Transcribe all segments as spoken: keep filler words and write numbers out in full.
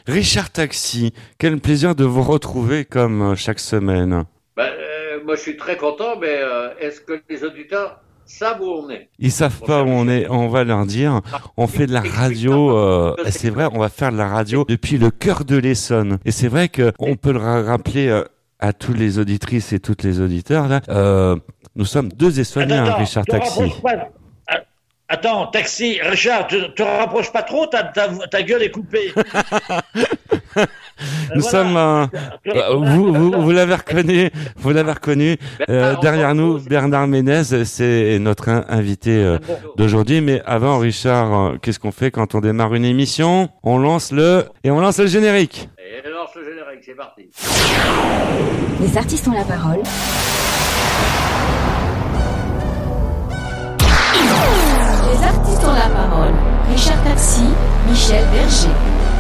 Richard Taxi, quel plaisir de vous retrouver comme euh, chaque semaine. Ben, euh, moi, je suis très content, mais euh, est-ce que les auditeurs savent où on est? Ils savent Mon pas cher où on Michel. est, on va leur dire. On fait de la radio, euh, c'est vrai, on va faire de la radio depuis le cœur de l'Essonne. Et c'est vrai que on peut le ra- rappeler euh, à tous les auditrices et toutes les auditeurs là. Euh, nous sommes deux Essonniens, Attends, Richard te Taxi. rapproches pas. Ah, Attends, taxi, Richard, te, te rapproche pas trop, ta, ta, ta gueule est coupée. Euh, Nous voilà. sommes, euh, Te- euh, vous, vous, vous l'avez reconnu, vous l'avez reconnu. Euh, derrière nous, Bernard Ménez, c'est notre in- invité euh, d'aujourd'hui. Mais avant, Richard, euh, qu'est-ce qu'on fait quand on démarre une émission? On lance le et on lance le générique. Et lance le générique, c'est parti. Les artistes ont la parole. Les artistes ont la parole. Richard Taxi, Michel Berger.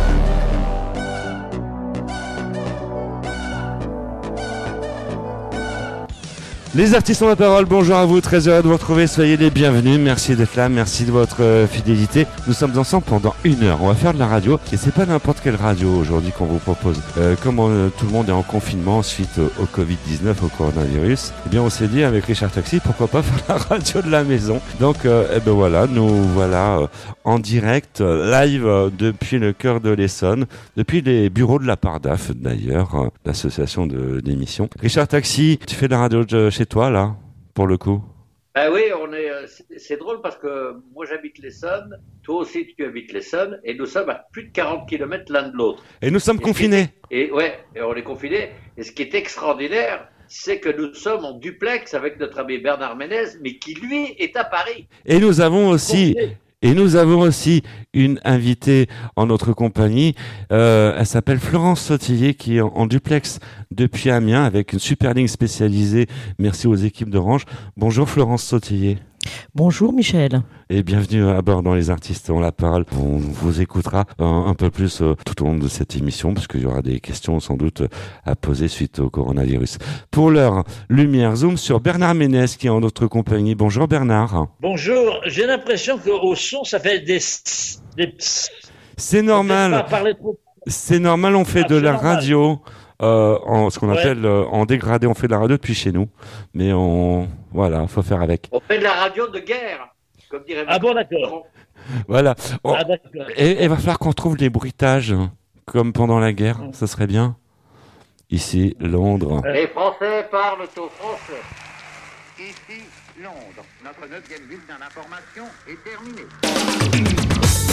Les artistes ont la parole, bonjour à vous, très heureux de vous retrouver, soyez les bienvenus, merci d'être là, merci de votre euh, fidélité. Nous sommes ensemble pendant une heure, on va faire de la radio, et c'est pas n'importe quelle radio aujourd'hui qu'on vous propose. Euh, comme on, tout le monde est en confinement suite au, au covid dix-neuf, au coronavirus, eh bien on s'est dit avec Richard Taxi, pourquoi pas faire la radio de la maison. Donc euh, eh ben voilà, nous voilà euh, en direct, euh, live euh, depuis le cœur de l'Essonne, depuis les bureaux de la Pardaf d'ailleurs, euh, l'association de d'émissions. Richard Taxi, tu fais de la radio de chez toi là, pour le coup? Ben oui, on est. euh, c'est- C'est drôle parce que moi j'habite l'Essonne, toi aussi tu habites l'Essonne, et nous sommes à plus de quarante kilomètres l'un de l'autre. Et nous sommes Et confinés. Et ouais, et on est confinés. Et ce qui est extraordinaire, c'est que nous sommes en duplex avec notre ami Bernard Ménez, mais qui lui est à Paris. Et nous avons aussi, et nous avons aussi une invitée en notre compagnie. Euh, elle s'appelle Florence Sautillier, qui est en, en duplex depuis Amiens avec une super ligne spécialisée. Merci aux équipes d'Orange. Bonjour Florence Sautillier. Bonjour Michel. Et bienvenue à bord dans Les Artistes ont la parole. On vous écoutera un, un peu plus euh, tout au long de cette émission parce qu'il y aura des questions sans doute à poser suite au coronavirus. Pour l'heure, lumière, zoom sur Bernard Ménez qui est en notre compagnie. Bonjour Bernard. Bonjour, j'ai l'impression qu'au son, ça fait des... des... C'est normal. Pas parler trop. C'est normal, on fait Ah, de c'est la normal. radio, euh, en ce qu'on Ouais. appelle euh, en dégradé. On fait de la radio depuis chez nous, mais on, voilà, faut faire avec. On fait de la radio de guerre, comme dirait Ah bon, Macron. d'accord. Voilà. On- Ah d'accord. et il va falloir qu'on trouve des bruitages, hein, comme pendant la guerre. Mm. Ça serait bien. Ici, Londres. Les Français parlent au français. Ici, Londres. Notre neuvième bulletin d'information est terminé.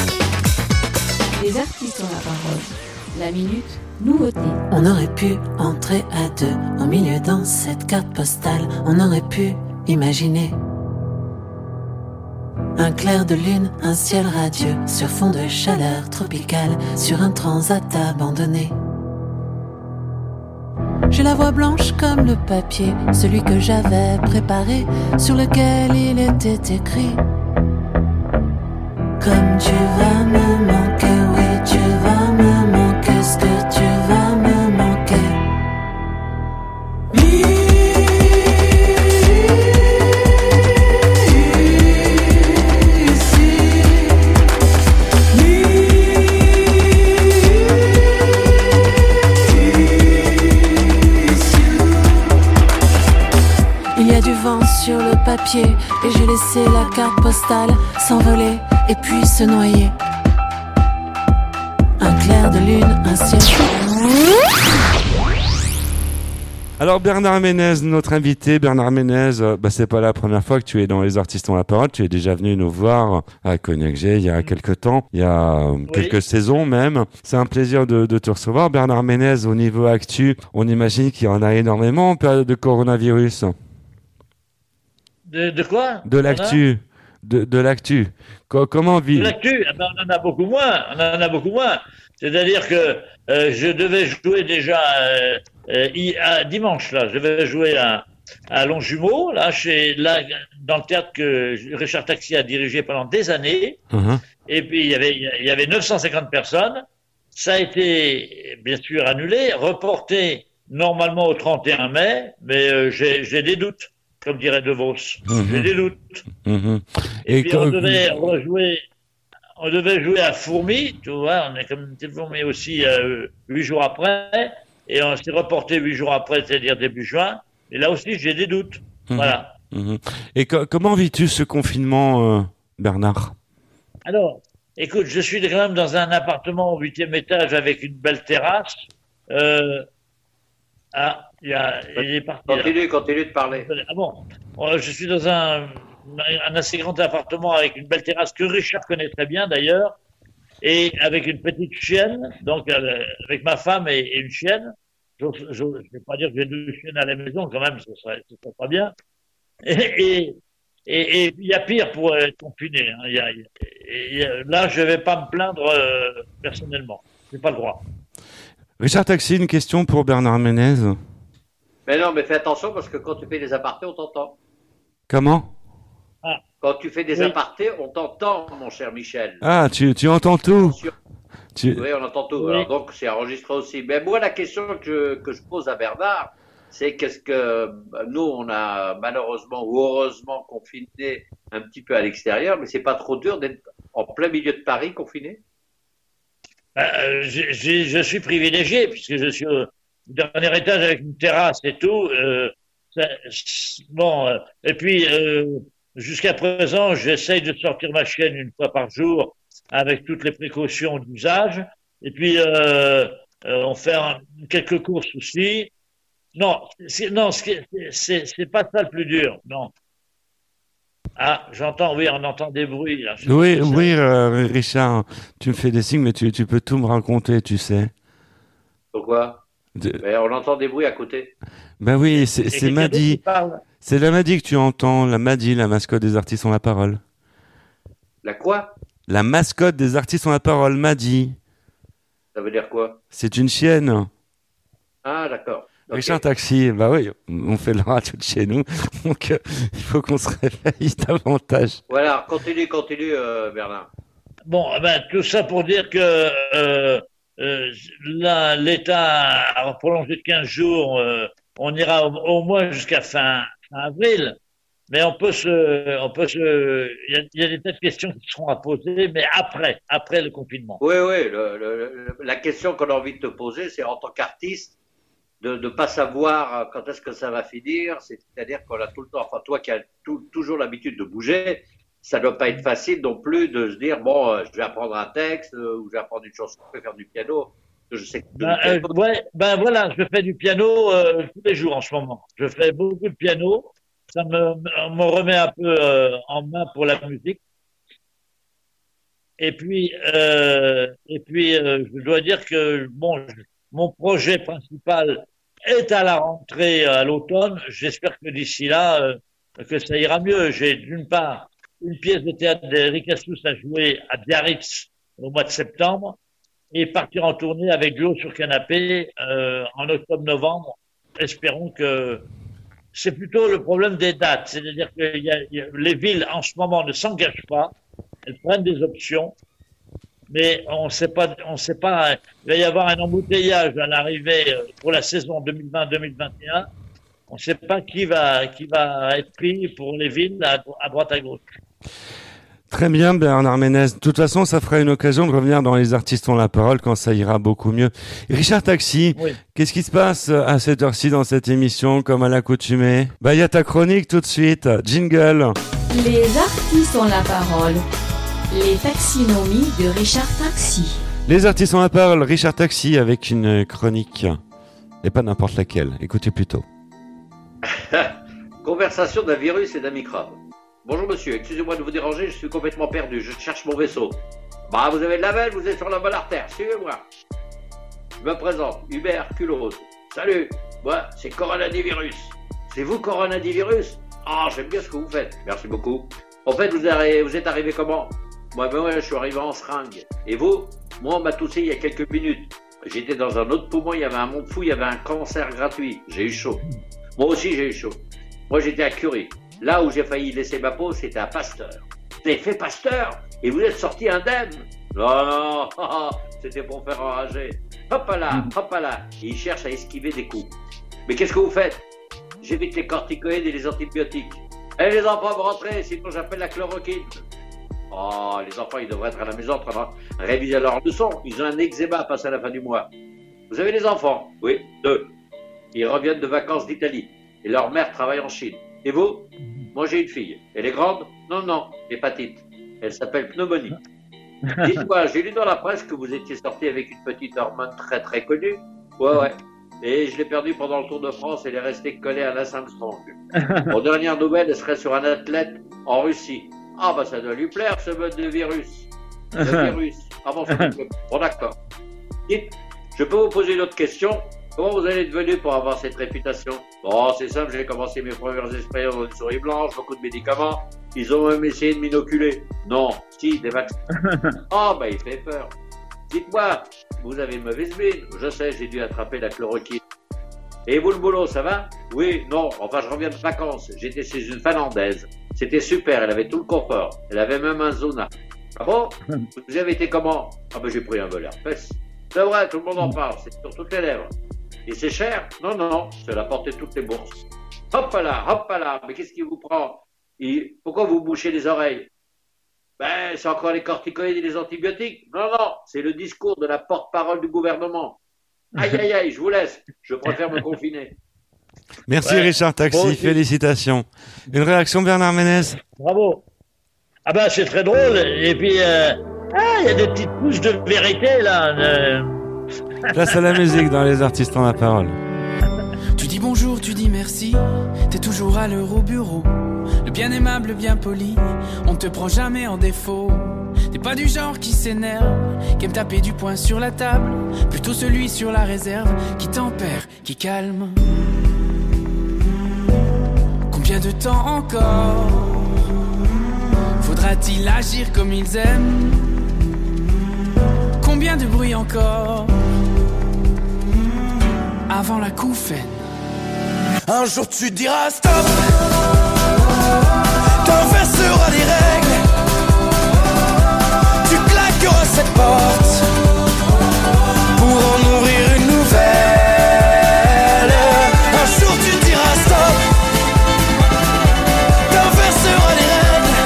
Les artistes ont la parole. La minute, nouveauté. On aurait pu entrer à deux au milieu dans cette carte postale. On aurait pu imaginer un clair de lune, un ciel radieux sur fond de chaleur tropicale, sur un transat abandonné. J'ai la voix blanche comme le papier, celui que j'avais préparé, sur lequel il était écrit: comme tu vas me manquer, oui, tu vas me manquer, ce que tu vas me manquer. Il y a du vent sur le papier et j'ai laissé la carte postale s'envoler et puis se noyer. Un clair de lune, un ciel. Alors Bernard Ménez, notre invité, Bernard Ménez, euh, bah, c'est pas la première fois que tu es dans Les Artistes ont la parole. Tu es déjà venu nous voir à Cognac-G il y a quelques temps, il y a euh, quelques saisons même. C'est un plaisir de, de te recevoir. Bernard Ménez, au niveau actu, on imagine qu'il y en a énormément en période de coronavirus. De, de quoi? De l'actu. De, de l'actu. Co- comment De vit l'actu, ah ben, on en a beaucoup moins. On en a beaucoup moins. C'est-à-dire que euh, je devais jouer déjà euh, euh, hi- à, dimanche là. Je devais jouer à, à Longjumeau, là, chez, là, dans le théâtre que Richard Taxi a dirigé pendant des années. Uh-huh. Et puis il y avait il y avait neuf cent cinquante personnes. Ça a été bien sûr annulé, reporté normalement au trente et un mai, mais euh, j'ai j'ai des doutes, comme dirait De Vos. Mhm. J'ai des doutes. Mhm. Et, Et puis co- on devait rejouer, on devait jouer à Fourmi, tu vois, on est comme une Fourmi aussi euh, huit jours après, et on s'est reporté huit jours après, c'est-à-dire début juin. Et là aussi, j'ai des doutes. Mmh. Voilà. Mmh. Et co- comment vis-tu ce confinement, euh, Bernard? Alors, écoute, je suis quand même dans un appartement au huitième étage avec une belle terrasse. Euh, ah, il, y a, il est parti. Continue, là. continue de parler. Ah bon, euh, je suis dans un, un assez grand appartement avec une belle terrasse que Richard connaît très bien d'ailleurs, et avec une petite chienne, donc euh, avec ma femme et, et une chienne. Je ne vais pas dire que j'ai deux chiennes à la maison, quand même, ce serait, ce serait pas bien. Et il y a pire pour être confiné. Hein. Y a, y a, là, je ne vais pas me plaindre euh, personnellement. Je n'ai pas le droit. Richard Taxi, une question pour Bernard Ménez. Mais non, mais fais attention parce que quand tu fais des apartés, on t'entend. Comment? Ah. Quand tu fais des oui. apartés, on t'entend, mon cher Michel. Ah, tu, tu entends tout. Tu... Oui, on entend tout. Oui. Alors, donc, c'est enregistré aussi. Mais moi, la question que, que je pose à Bernard, c'est qu'est-ce que nous, on a malheureusement ou heureusement confiné un petit peu à l'extérieur, mais c'est pas trop dur d'être en plein milieu de Paris confiné? euh, je, je, je suis privilégié puisque je suis au dernier étage avec une terrasse et tout. Euh, ça, bon, euh, et puis euh, jusqu'à présent, j'essaye de sortir ma chienne une fois par jour avec toutes les précautions d'usage. Et puis euh, euh, on fait un, quelques courses aussi. Non, c'est, non, c'est, c'est, c'est pas ça le plus dur, non. Ah, j'entends, oui, on entend des bruits, là. Oui, oui, euh, Richard, tu me fais des signes, mais tu, tu peux tout me raconter, tu sais. Pourquoi? De... Mais on entend des bruits à côté. Ben oui, c'est, c'est Madi. C'est la Madi que tu entends, la Madi, la mascotte des artistes ont la parole. La quoi? La mascotte des artistes ont la parole, Madi. Ça veut dire quoi? C'est une chienne. Ah, d'accord. Okay. Richard Taxi, bah oui, on fait le radio de chez nous, donc euh, il faut qu'on se réveille davantage. Voilà, continue, continue, euh, Bernard. Bon, ben tout ça pour dire que euh, euh, là, l'État a prolongé de quinze jours, euh, on ira au, au moins jusqu'à fin, fin avril, mais on peut se, on peut se, il y a, il y a des tas de questions qui seront à poser, mais après, après le confinement. Oui, oui, le, le, le, la question qu'on a envie de te poser, c'est en tant qu'artiste, de ne pas savoir quand est-ce que ça va finir, c'est-à-dire qu'on a tout le temps, enfin toi qui as tout, toujours l'habitude de bouger, ça ne doit pas être facile non plus de se dire, bon, euh, je vais apprendre un texte, euh, ou je vais apprendre une chanson, je vais faire du piano. Je sais que ben, euh, ouais, ben voilà, je fais du piano euh, tous les jours en ce moment. Je fais beaucoup de piano, ça me, me remet un peu euh, en main pour la musique. Et puis, euh, et puis euh, je dois dire que, bon, je, mon projet principal est à la rentrée à l'automne. J'espère que d'ici là, euh, que ça ira mieux. J'ai d'une part une pièce de théâtre d'Eric Assous à jouer à Biarritz au mois de septembre et partir en tournée avec Duo sur canapé euh, en octobre-novembre. Espérons que c'est plutôt le problème des dates. C'est-à-dire que y a, y a, les villes en ce moment ne s'engagent pas. Elles prennent des options. Mais on ne sait pas, on sait pas, il va y avoir un embouteillage à l'arrivée pour la saison deux mille vingt deux mille vingt et un. On ne sait pas qui va, qui va être pris pour les villes à, à droite à gauche. Très bien, Bernard Ménez. De toute façon, ça fera une occasion de revenir dans Les Artistes ont la parole quand ça ira beaucoup mieux. Richard Taxi, oui. Qu'est-ce qui se passe à cette heure-ci dans cette émission, comme à l'accoutumée? Bah, il y a ta chronique tout de suite. Jingle. Les Artistes ont la parole. Les taxinomies de Richard Taxi. Les artistes ont la parole, Richard Taxi avec une chronique. Et pas n'importe laquelle, écoutez plutôt. Conversation d'un virus et d'un microbe. Bonjour monsieur, excusez-moi de vous déranger, je suis complètement perdu, je cherche mon vaisseau. Bah vous avez de la veine, vous êtes sur la bonne artère, suivez-moi. Je me présente, Hubert Culot. Salut, moi c'est Coronavirus. C'est vous Coronavirus? Ah, oh, j'aime bien ce que vous faites, merci beaucoup. En fait, vous, avez, vous êtes arrivé comment? Moi, ben ouais, je suis arrivé en seringue. Et vous? Moi, on m'a toussé il y a quelques minutes. J'étais dans un autre poumon, il y avait un monde fou, il y avait un cancer gratuit. J'ai eu chaud. Moi aussi, j'ai eu chaud. Moi, j'étais à Curie. Là où j'ai failli laisser ma peau, c'était à Pasteur. Vous avez fait Pasteur? Et vous êtes sorti indemne? Non, non, c'était pour me faire enrager. Hop là, hop là. Et il cherche à esquiver des coups. Mais qu'est-ce que vous faites? J'évite les corticoïdes et les antibiotiques. Elle les a pas me rentrer, sinon j'appelle la chloroquine. Oh, les enfants, ils devraient être à la maison en train de réviser leurs leçons. Ils ont un eczéma à passer à la fin du mois. Vous avez des enfants? Oui, deux. Ils reviennent de vacances d'Italie. Et leur mère travaille en Chine. Et vous? Moi, j'ai une fille. Elle est grande? Non, non, hépatite. Elle s'appelle pneumonie. Dites-moi, j'ai lu dans la presse que vous étiez sorti avec une petite hormone très très connue. Ouais, ouais. Et je l'ai perdue pendant le Tour de France. Elle est restée collée à Lance Armstrong. Aux dernières nouvelles, elle serait sur un athlète en Russie. Ah, bah ça doit lui plaire, ce mode de virus. Le virus. Ah bon, ça lui plaît. Bon, d'accord. Dites, je peux vous poser une autre question? Comment vous allez devenu pour avoir cette réputation? Bon, c'est simple, j'ai commencé mes premières expériences dans une souris blanche, beaucoup de médicaments. Ils ont même essayé de m'inoculer. Non, si, des vaccins. Ah, bah il fait peur. Dites-moi, vous avez une mauvaise mine? Je sais, j'ai dû attraper la chloroquine. Et vous, le boulot, ça va? Oui, non, enfin je reviens de vacances. J'étais chez une Finlandaise. C'était super, elle avait tout le confort. Elle avait même un sauna. Ah bon? Vous avez été comment? Ah ben j'ai pris un vol herpès. C'est vrai, tout le monde en parle, c'est sur toutes les lèvres. Et c'est cher? Non, non, c'est la portée de toutes les bourses. Hop là, hop là, mais qu'est-ce qui vous prend? Et pourquoi vous bouchez les oreilles? Ben, c'est encore les corticoïdes et les antibiotiques. Non, non, c'est le discours de la porte-parole du gouvernement. Aïe, aïe, aïe, je vous laisse. Je préfère me confiner. Merci Ouais. Richard Taxi, Bon, félicitations. Une réaction Bernard Ménez? Bravo. Ah ben c'est très drôle. Et puis, euh, ah, il y a des petites couches de vérité là. euh. Place à la musique dans Les Artistes ont la parole. Tu dis bonjour, tu dis merci, t'es toujours à l'heure au bureau. Le bien aimable, le bien poli, on te prend jamais en défaut. T'es pas du genre qui s'énerve, qui aime taper du poing sur la table. Plutôt celui sur la réserve, qui tempère, qui calme. Combien de temps encore faudra-t-il agir comme ils aiment? Combien de bruit encore avant la couffaine? Un jour tu diras stop, t'inverseras les règles, tu claqueras cette porte pour en ouvrir une nouvelle. Un jour tu diras stop, t'inverseras les règles,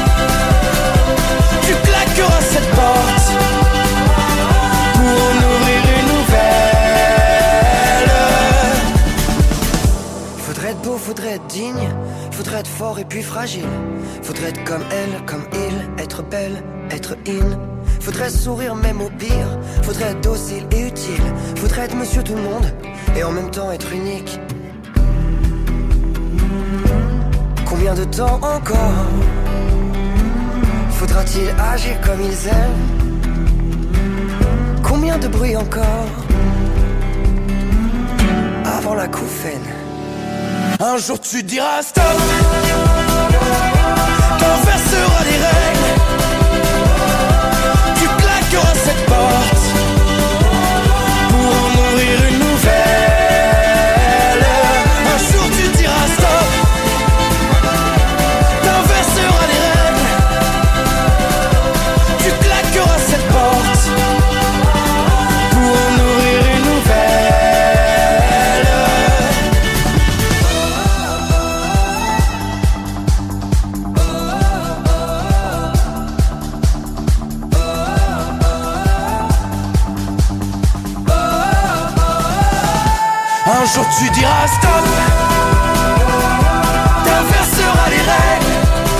tu claqueras cette porte pour en ouvrir une nouvelle. Faudrait être beau, faudrait être digne, faudrait être fort et puis fragile. Faudrait être comme elle, comme il, être belle, être in. Faudrait sourire même au pire, faudrait être docile et utile. Faudrait être monsieur tout le monde et en même temps être unique. Combien de temps encore faudra-t-il agir comme ils aiment? Combien de bruit encore avant la couffaine? Un jour tu diras stop, t'inverseras les règles, tu claqueras cette porte pour en ouvrir une nouvelle. Un jour tu diras stop, t'inverseras les règles, tu claqueras cette porte pour en ouvrir une nouvelle. Un jour tu diras stop, t'inverseras les règles,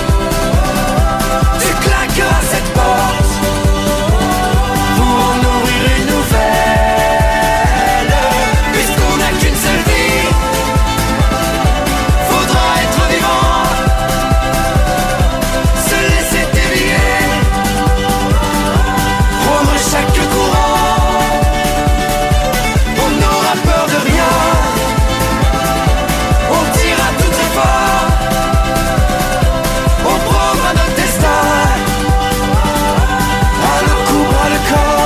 tu claqueras cette porte pour en ouvrir une nouvelle. Puisqu'on n'a qu'une seule vie, faudra être vivant, se laisser dévier, prendre chaque courant. On n'aura peur de rien, on tira tout effort, on prendra notre destin à le cou, à le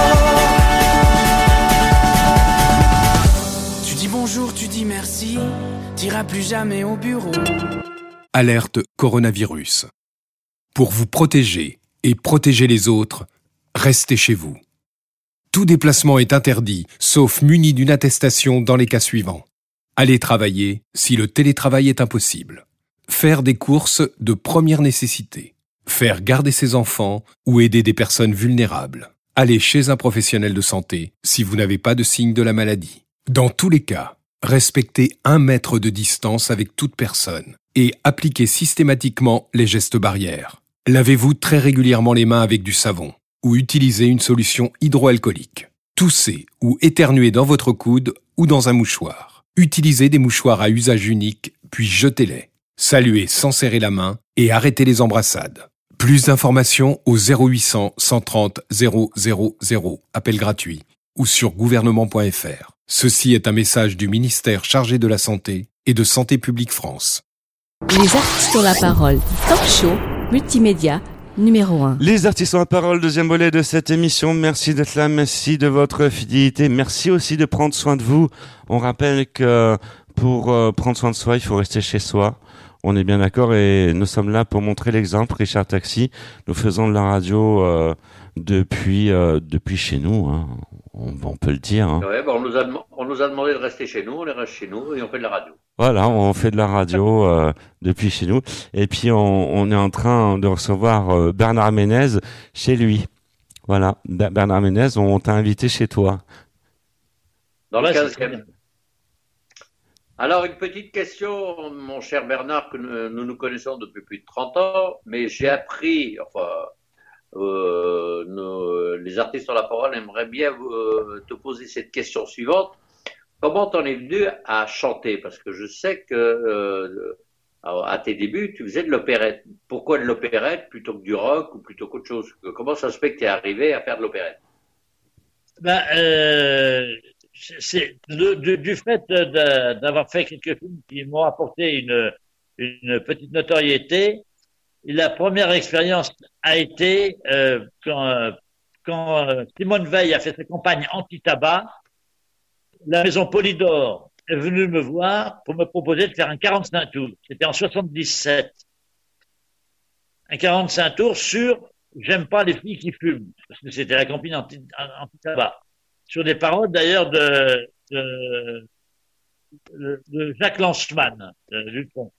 corps. Tu dis bonjour, tu dis merci, t'iras plus jamais au bureau. Alerte coronavirus. Pour vous protéger et protéger les autres, restez chez vous. Tout déplacement est interdit, sauf muni d'une attestation dans les cas suivants. Aller travailler si le télétravail est impossible. Faire des courses de première nécessité. faire garder ses enfants ou aider des personnes vulnérables. Allez chez un professionnel de santé si vous n'avez pas de signe de la maladie. Dans tous les cas, respectez un mètre de distance avec toute personne et appliquez systématiquement les gestes barrières. Lavez-vous très régulièrement les mains avec du savon ou utilisez une solution hydroalcoolique. Toussez ou éternuez dans votre coude ou dans un mouchoir. Utilisez des mouchoirs à usage unique, puis jetez-les. Saluez sans serrer la main et arrêtez les embrassades. Plus d'informations au zéro huit cents, cent trente, zéro zéro zéro, appel gratuit, ou sur gouvernement point f r. Ceci est un message du ministère chargé de la Santé et de Santé publique France. Les artistes ont la parole. Talk show, multimédia, numéro un. Les artistes ont la parole, deuxième volet de cette émission. Merci d'être là, merci de votre fidélité. Merci aussi de prendre soin de vous. On rappelle que pour euh, prendre soin de soi, il faut rester chez soi. On est bien d'accord et nous sommes là pour montrer l'exemple. Richard Taxi, nous faisons de la radio euh, depuis euh, depuis chez nous, hein. on, on peut le dire. Hein. Ouais, bah on, nous a, on nous a demandé de rester chez nous, on est resté chez nous et on fait de la radio. Voilà, on fait de la radio euh, depuis chez nous. Et puis on, on est en train de recevoir euh, Bernard Ménez chez lui. Voilà, Bernard Ménez, on t'a invité chez toi. Dans le quinzième. Alors, une petite question, mon cher Bernard, que nous nous connaissons depuis plus de trente ans, mais j'ai appris, enfin, euh, nos, les artistes sur la parole aimeraient bien euh, te poser cette question suivante. Comment t'en es venu à chanter? Parce que je sais que euh, à tes débuts, tu faisais de l'opérette. Pourquoi de l'opérette plutôt que du rock ou plutôt qu'autre chose? Comment ça se fait que tu es arrivé à faire de l'opérette? Ben, euh... C'est de, de, du fait de, d'avoir fait quelques films qui m'ont apporté une, une petite notoriété. La première expérience a été euh, quand, quand Simone Veil a fait sa campagne anti-tabac. La maison Polydor est venue me voir pour me proposer de faire un quarante-cinq tours. C'était en soixante-dix-sept. Un quarante-cinq tours sur « J'aime pas les filles qui fument », parce que c'était la campagne anti, anti-tabac. Sur des paroles d'ailleurs de, de, de, de Jacques Lanzmann, de Dupont,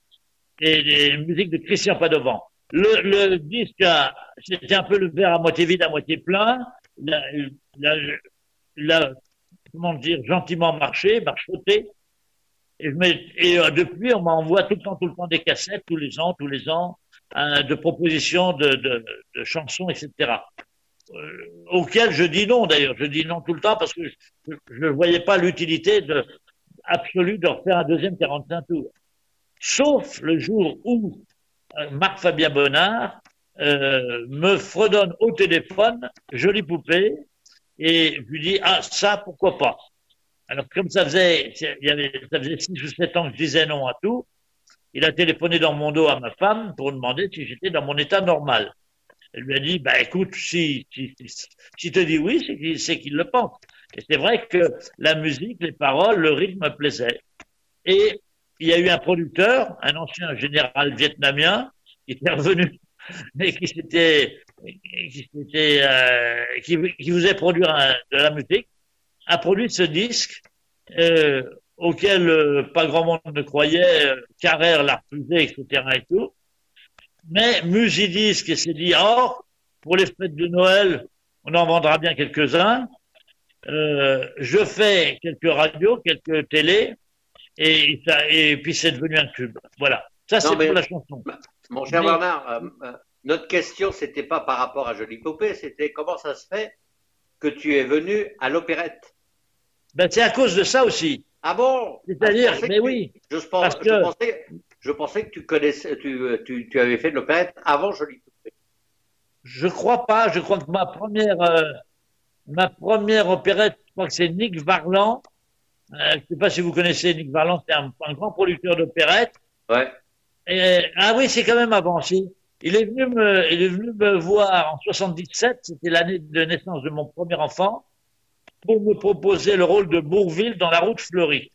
et des musiques de Christian Padovan. Le, le disque, a, c'était un peu le verre à moitié vide, à moitié plein. Il a, il a, il a comment dire, gentiment marché, marchoté. Et, et euh, depuis, on m'envoie tout le temps, tout le temps des cassettes, tous les ans, tous les ans, hein, de propositions de, de, de chansons, et cetera. Euh, auquel je dis non d'ailleurs, je dis non tout le temps parce que je ne voyais pas l'utilité de, absolue de refaire un deuxième quarante-cinq tours. Sauf le jour où euh, Marc-Fabien Bonnard euh, me fredonne au téléphone, jolie poupée, et je lui dis ah ça pourquoi pas. Alors comme ça faisait, il y avait, ça faisait six ou sept ans que je disais non à tout, il a téléphoné dans mon dos à ma femme pour demander si j'étais dans mon état normal. Elle lui a dit, bah écoute, si, si, si, si te dis oui, c'est qu'il, c'est qu'il le pense. Et c'est vrai que la musique, les paroles, le rythme me plaisait. Et il y a eu un producteur, un ancien général vietnamien, qui était revenu, mais qui s'était, qui s'était, euh, qui, qui faisait produire un, de la musique, a produit ce disque, euh, auquel euh, pas grand monde ne croyait, euh, Carrère l'a refusé, et cetera et tout. Mais Musidisc s'est dit, oh, pour les fêtes de Noël, on en vendra bien quelques-uns. Euh, je fais quelques radios, quelques télés, et, ça, et puis c'est devenu un tube. Voilà. Ça, non, c'est pour la chanson. Mon cher mais, Bernard, euh, euh, notre question, c'était pas par rapport à Jolie Poupée, c'était comment ça se fait que tu es venu à l'opérette? Ben, c'est à cause de ça aussi. Ah bon? C'est-à-dire, ah, mais tu, oui. Je, pense, parce je, que, pensais, je pensais que tu connaissais, tu, tu, tu avais fait de l'opérette avant Jolie Poupée. Je crois pas. Je crois que ma première, euh, ma première opérette, je crois que c'est Nick Varland. Euh, je sais pas si vous connaissez Nick Varland, c'est un, un grand producteur d'opérette. Ouais. Et, ah oui, c'est quand même avant, si. Il est venu me, il est venu me voir en soixante-dix-sept, c'était l'année de naissance de mon premier enfant, pour me proposer le rôle de Bourville dans La Route fleurie.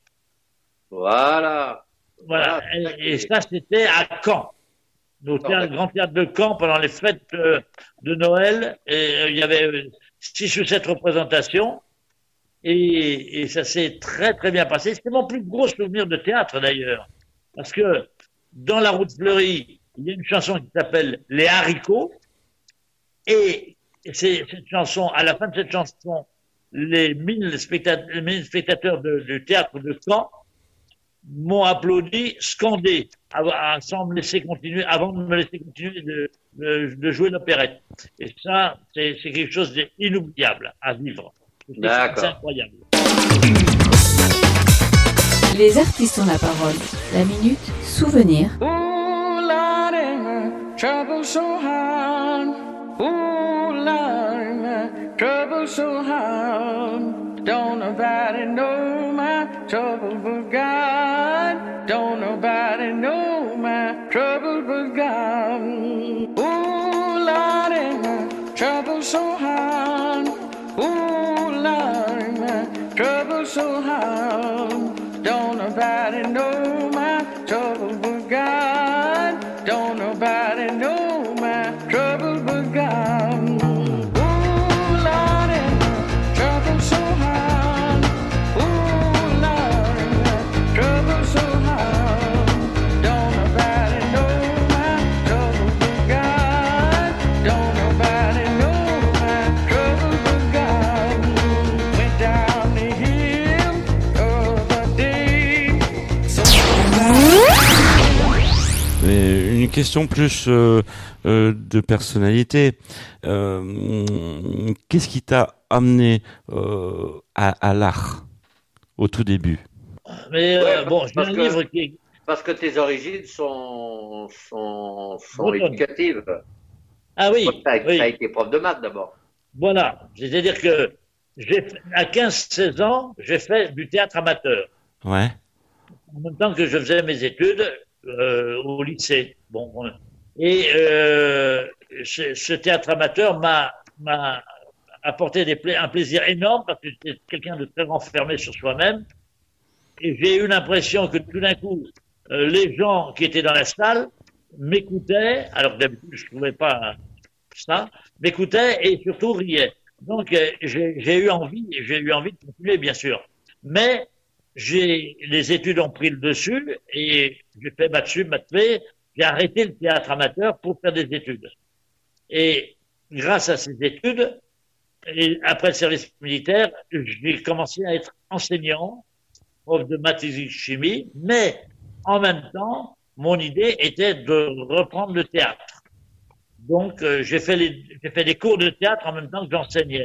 Voilà. Voilà. voilà et, et ça, c'était à Caen. Au théâtre, grand théâtre de Caen, pendant les fêtes de, de Noël. Et, euh, il y avait six ou sept représentations. Et, et ça s'est très, très bien passé. C'était mon plus gros souvenir de théâtre, d'ailleurs. Parce que, dans La Route fleurie, il y a une chanson qui s'appelle Les haricots, et c'est cette chanson, à la fin de cette chanson, les mille spectateurs, les mille spectateurs de, du théâtre de Caen m'ont applaudi, scandé, sans me laisser continuer, avant de me laisser continuer de, de, de jouer l'opérette. Et ça, c'est, c'est quelque chose d'inoubliable à vivre. C'est, c'est incroyable. Les artistes ont la parole. La minute souvenir. Ooh, Lordy, trouble so hard. Ooh, Lordy, trouble so hard. Don't nobody know my trouble but God. Don't nobody know my trouble but God. Ooh, Lordy, trouble so hard. Ooh, Lordy, trouble so hard. Don't nobody know my trouble but God. Don't nobody know my trouble but God. Ooh, Lordy, trouble so hard. Ooh, Lordy, trouble so hard. Don't nobody know my trouble but God. Don't nobody know my trouble but God. Went down the hill of the Une question plus euh, euh, de personnalité. Euh, qu'est-ce qui t'a amené euh, à, à l'art au tout début? Mais euh, Ouais, bon, j'ai un parce que- livre qui, Parce que tes origines sont, sont, sont Bretonne. éducatives. ah oui, Tu as, oui. été prof de maths d'abord. Voilà, c'est-à-dire que j'ai, fait- à quinze seize ans, j'ai fait du théâtre amateur, Ouais. en même temps que je faisais mes études euh, au lycée. Bon, euh, et euh, ce, ce théâtre amateur m'a, m'a apporté des pla- un plaisir énorme parce que j'étais quelqu'un de très renfermé sur soi-même. Et j'ai eu l'impression que tout d'un coup, euh, les gens qui étaient dans la salle m'écoutaient, alors que d'habitude je ne trouvais pas ça, m'écoutaient et surtout riaient. Donc euh, j'ai, j'ai eu envie, j'ai eu envie de continuer bien sûr. Mais j'ai, les études ont pris le dessus et j'ai fait maths sup, maths spé, j'ai arrêté le théâtre amateur pour faire des études. Et grâce à ces études, et après le service militaire, j'ai commencé à être enseignant, prof de maths, physique, chimie, mais en même temps, mon idée était de reprendre le théâtre. Donc, euh, j'ai fait les, j'ai fait des cours de théâtre en même temps que j'enseignais.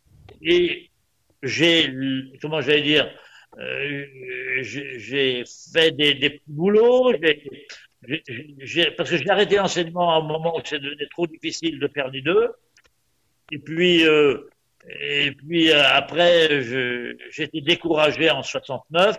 Et j'ai, comment j'allais dire, euh, j'ai, j'ai fait des, des petits boulots, j'ai, j'ai, j'ai, parce que j'ai arrêté l'enseignement à un moment où c'est devenu trop difficile de faire les deux. Et puis, euh, et puis euh, après, je, j'ai été découragé en soixante-neuf,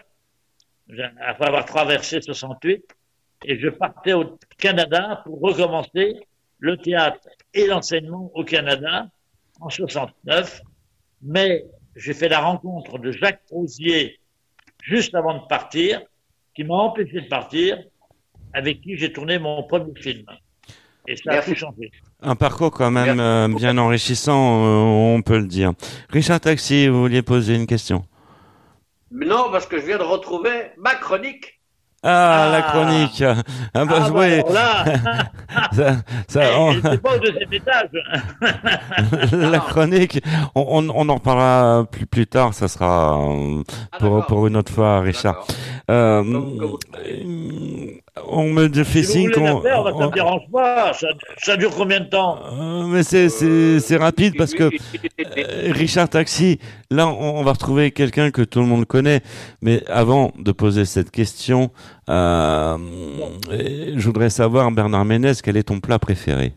après avoir traversé soixante-huit, et je partais au Canada pour recommencer le théâtre et l'enseignement au Canada en soixante-neuf. Mais j'ai fait la rencontre de Jacques Rosier juste avant de partir, qui m'a empêché de partir, avec qui j'ai tourné mon premier film. Et ça Merci. a tout changé. Un parcours quand même euh, bien enrichissant, euh, on peut le dire. Richard Taxi, vous vouliez poser une question? Mais non, parce que je viens de retrouver ma chronique. Ah, Ah. la chronique. Ah, bah, Ah, bah, ouais. alors là, ça, ça, on- c'est pas au deuxième étage. la chronique, on, on, on en reparlera plus, plus tard, ça sera euh, Ah, pour, d'accord. pour une autre fois, Richard. D'accord. Euh, Comme- comme vous euh, on me fait Si vous signe voulez la qu'on... faire, bah, ça on- me dérange pas. Ça, ça dure combien de temps? Euh, mais c'est, c'est, c'est rapide parce que euh, Richard Taxi, là on, on va retrouver quelqu'un que tout le monde connaît. Mais avant de poser cette question, euh, euh, je voudrais savoir, Bernard Ménez, quel est ton plat préféré?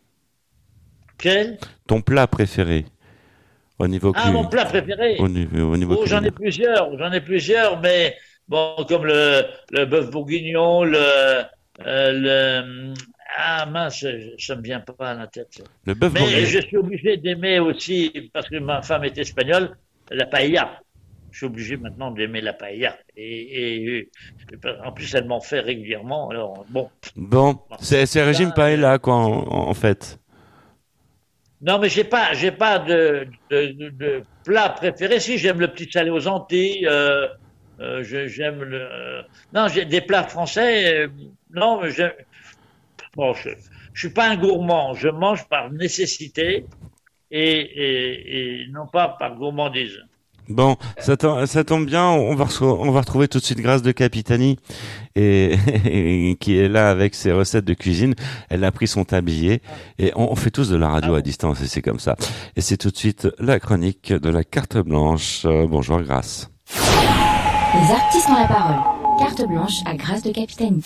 Quel? Ton plat préféré au niveau Ah, cu- mon plat préféré. au niveau, au niveau Oh, j'en ai culinaire. plusieurs, j'en ai plusieurs, mais bon, comme le, le bœuf bourguignon, le, euh, le, ah mince, ça me vient pas à la tête. Le bœuf Mais bourguignon. je suis obligé d'aimer aussi, parce que ma femme est espagnole, la paella. Je suis obligé maintenant d'aimer la paella. Et, et, en plus, elle m'en fait régulièrement. Alors, bon. Bon, c'est, c'est régime Ça, paella quoi en, en fait. Non, mais j'ai pas, j'ai pas de, de, de, de plat préféré. Si, j'aime le petit salé aux Antilles. Euh, euh, je- j'aime le. euh, non, j'ai des plats français. euh, non, mais j'aime. bon, je, je suis pas un gourmand, je mange par nécessité et, et, et non pas par gourmandise. Bon, ça, tom- ça tombe bien, on va, reço- on va retrouver tout de suite Grâce de Capitani, et, et qui est là avec ses recettes de cuisine. Elle a pris son tablier, et on, on fait tous de la radio à distance, et c'est comme ça. Et c'est tout de suite la chronique de la carte blanche. Euh, bonjour Grâce. Les artistes ont la parole. Carte blanche à Grâce de Capitani.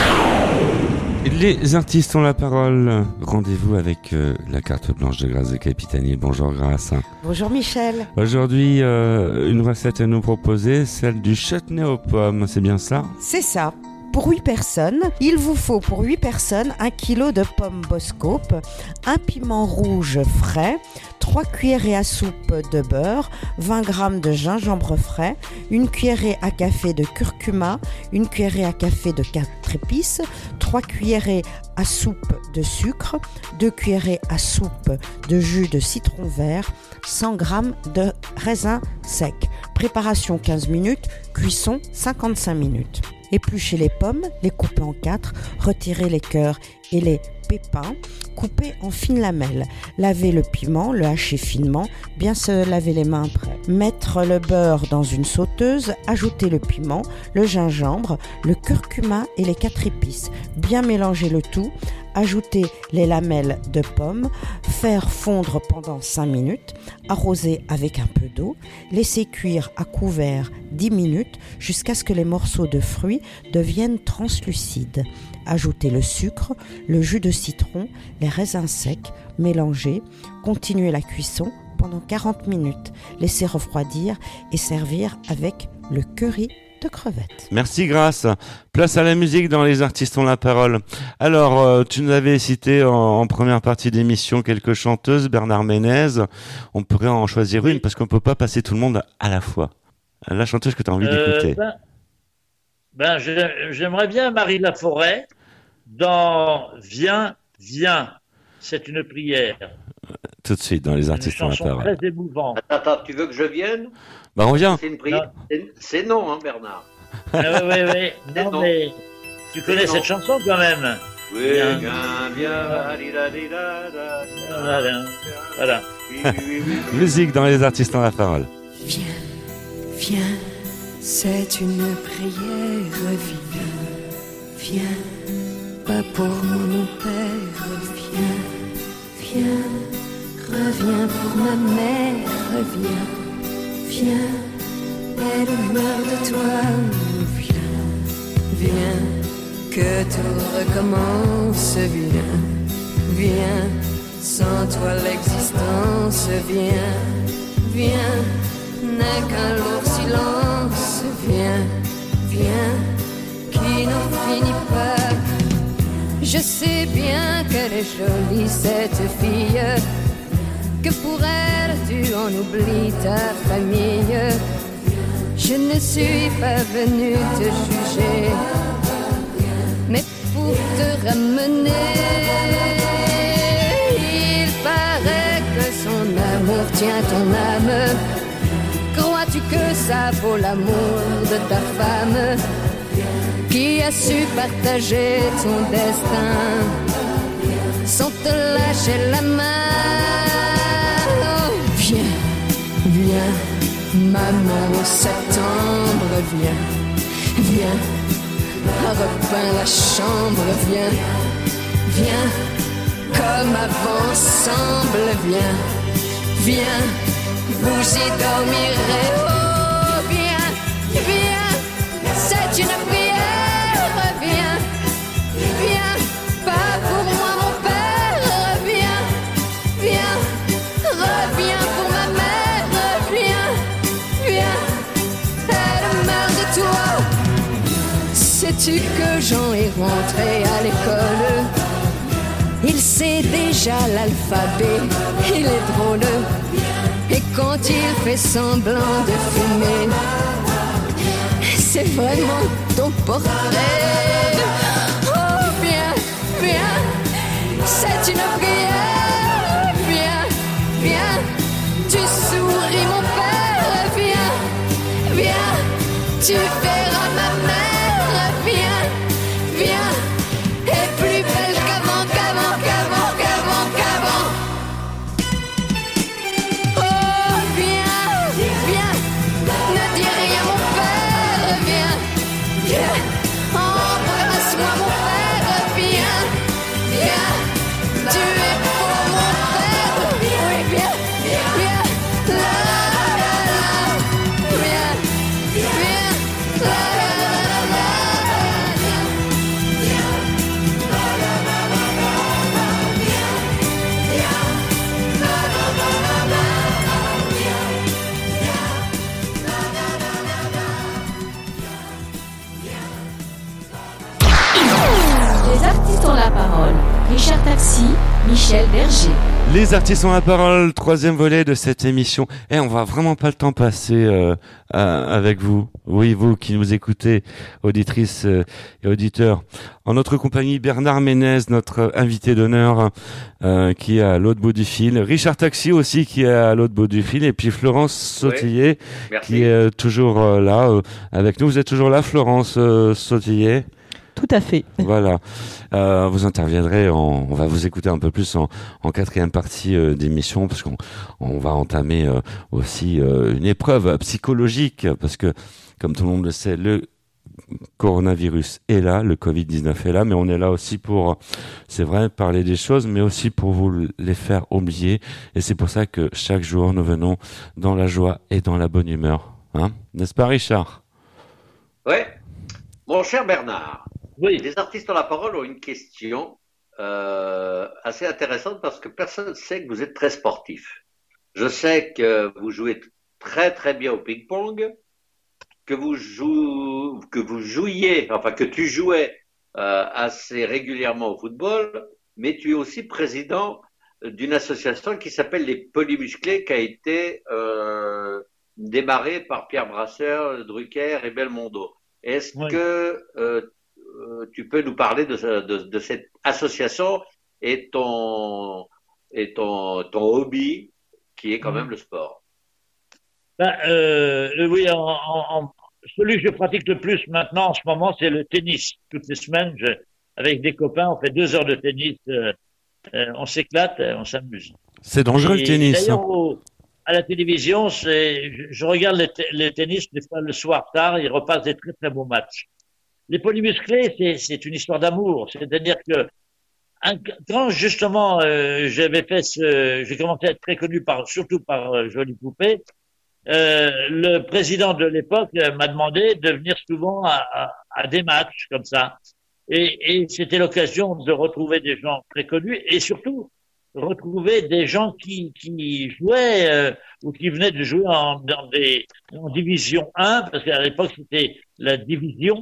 Les artistes ont la parole. Rendez-vous avec euh, la carte blanche de Grâce de Capitani. Bonjour Grâce. Bonjour Michel. Aujourd'hui, euh, une recette à nous proposer, celle du chutney aux pommes, c'est bien ça? C'est ça. Pour huit personnes, il vous faut pour huit personnes un kilo de pommes Boscope, un piment rouge frais, trois cuillerées à soupe de beurre, vingt grammes de gingembre frais, une cuillerée à café de curcuma, une cuillerée à café de quatre épices, trois cuillerées à soupe de sucre, deux cuillerées à soupe de jus de citron vert, cent grammes de raisins secs. Préparation quinze minutes, cuisson cinquante-cinq minutes. Épluchez les pommes, les coupez en quatre, retirez les cœurs et les pépins, coupez en fines lamelles. Lavez le piment, le hachez finement, bien se laver les mains après. Mettre le beurre dans une sauteuse, ajouter le piment, le gingembre, le curcuma et les quatre épices. Bien mélanger le tout, ajouter les lamelles de pommes, faire fondre pendant cinq minutes, arroser avec un peu d'eau, laisser cuire à couvert dix minutes jusqu'à ce que les morceaux de fruits deviennent translucides. Ajoutez le sucre, le jus de citron, les raisins secs, mélangez, continuez la cuisson pendant quarante minutes, laissez refroidir et servir avec le curry de crevettes. Merci Grâce. Place à la musique dans Les Artistes ont la parole. Alors, euh, tu nous avais cité en, en première partie d'émission quelques chanteuses, Bernard Ménez. On pourrait en choisir une parce qu'on peut pas passer tout le monde à la fois. La chanteuse que tu as envie Euh, d'écouter. ben, ben, je- j'aimerais bien Marie Laforêt dans Viens, viens. C'est une prière. Tout de suite dans Les Une Artistes ont la chanson parole. très émouvante. Attends, attends, tu veux que je vienne? Bah on vient. C'est une prière. C'est- C'est non, hein, Bernard. Ah, oui, oui, oui. C'est Non, non. mais tu connais non. cette chanson quand même. Oui, Viens. viens, viens, di-da-di-da-da. Voilà. Voilà. Oui, oui, oui, oui. Musique dans Les Artistes ont la parole. Viens, viens, c'est une prière, viens, viens, pas pour moi mon père, viens, viens, reviens pour ma mère, viens, viens, elle meurt de toi, viens, viens, que tout recommence, viens, viens, sans toi l'existence, viens, viens, n'est qu'un lourd silence, viens, viens, qui n'en finit pas. Je sais bien qu'elle est jolie cette fille, que pour elle tu en oublies ta famille. Je ne suis pas venue te juger, mais pour te ramener. Il paraît que son amour tient ton âme. Crois-tu que ça vaut l'amour de ta femme, qui a su partager ton destin sans te lâcher la main? Oh, viens, viens, maman au septembre, viens, viens, repeins la chambre, viens, viens, comme avant ensemble, viens, viens, vous y dormirez. Oh, viens, viens, c'est une prière, viens, viens, pas pour moi mon père, viens, viens, reviens pour ma mère, viens, viens, elle meurt de toi. Sais-tu que Jean est rentré à l'école? Il sait déjà l'alphabet, il est drôle. Et quand il fait semblant de fumer, c'est vraiment ton portrait. Oh, viens, viens, c'est une prière. Viens, viens, tu souris mon père. Viens, viens, tu verras ma mère. Viens, viens, est plus belle ont la parole. Richard Taxi, Michel Berger. Les artistes ont la parole, troisième volet de cette émission. Et on va vraiment pas le temps passer euh, à, avec vous. Oui, vous qui nous écoutez, auditrices euh, et auditeurs. En notre compagnie, Bernard Ménez, notre invité d'honneur, euh, qui est à l'autre bout du fil. Richard Taxi aussi, qui est à l'autre bout du fil. Et puis Florence Sautillet, oui, qui est euh, toujours euh, là euh, avec nous. Vous êtes toujours là, Florence euh, Sautillet? Tout à fait. Voilà. Euh, vous interviendrez, en, on va vous écouter un peu plus en, en quatrième partie euh, d'émission, parce qu'on on va entamer euh, aussi euh, une épreuve psychologique, parce que, comme tout le monde le sait, le coronavirus est là, le covid dix-neuf est là, mais on est là aussi pour, c'est vrai, parler des choses, mais aussi pour vous les faire oublier. Et c'est pour ça que chaque jour, nous venons dans la joie et dans la bonne humeur. Hein ? N'est-ce pas, Richard ? Ouais. Mon cher Bernard. Oui. Les artistes ont la parole ont une question euh, assez intéressante parce que personne ne sait que vous êtes très sportif. Je sais que vous jouez très très bien au ping-pong, que vous jouez, que vous jouiez, enfin que tu jouais euh, assez régulièrement au football, mais tu es aussi président d'une association qui s'appelle les Polymusclés, qui a été euh, démarrée par Pierre Brasseur, Drucker et Belmondo. Est-ce oui. que euh, tu peux nous parler de, de, de cette association et ton, et ton, ton hobby qui est quand même le sport? Ben, euh, oui, en, en, celui que je pratique le plus maintenant en ce moment, c'est le tennis. Toutes les semaines, je, avec des copains, on fait deux heures de tennis, euh, euh, on s'éclate, on s'amuse. C'est dangereux et, le tennis. D'ailleurs, au, à la télévision, c'est, je, je regarde les, t- les tennis des fois le soir tard, ils repassent des très très beaux matchs. Les polymusclés, c'est, c'est une histoire d'amour. C'est-à-dire que un, quand justement euh, j'avais fait ce, j'ai commencé à être très connu par, surtout par euh, Jolie Poupée, euh, le président de l'époque euh, m'a demandé de venir souvent à, à, à des matchs comme ça. Et, et c'était l'occasion de retrouver des gens très connus et surtout retrouver des gens qui, qui jouaient euh, ou qui venaient de jouer en, dans des, en division un, parce qu'à l'époque c'était la division.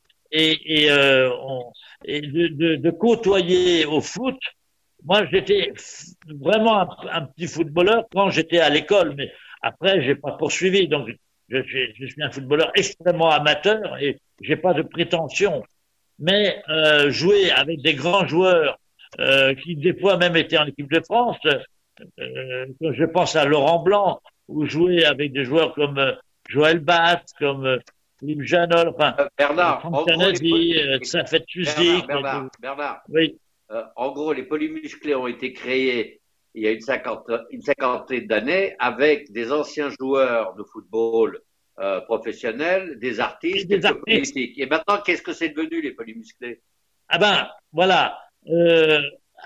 Et, et, euh, on, et de, de, de côtoyer au foot. Moi, j'étais vraiment un, un petit footballeur quand j'étais à l'école, mais après, j'ai pas poursuivi. Donc, je, je, je suis un footballeur extrêmement amateur et j'ai pas de prétention. Mais euh, jouer avec des grands joueurs euh, qui des fois même étaient en équipe de France, euh, quand je pense à Laurent Blanc, ou jouer avec des joueurs comme euh, Joël Bath, comme euh, Philippe Janol, enfin, euh, Bernard, Franck Canadi, ça fait Tuzik. Bernard, Bernard, Bernard. Oui. Euh, en gros, les polymusclés ont été créés il y a une, cinquante, une cinquantaine d'années avec des anciens joueurs de football euh, professionnels, des artistes, des des artistes. politiques. Et maintenant, qu'est-ce que c'est devenu les polymusclés? Ah ben, voilà. Euh,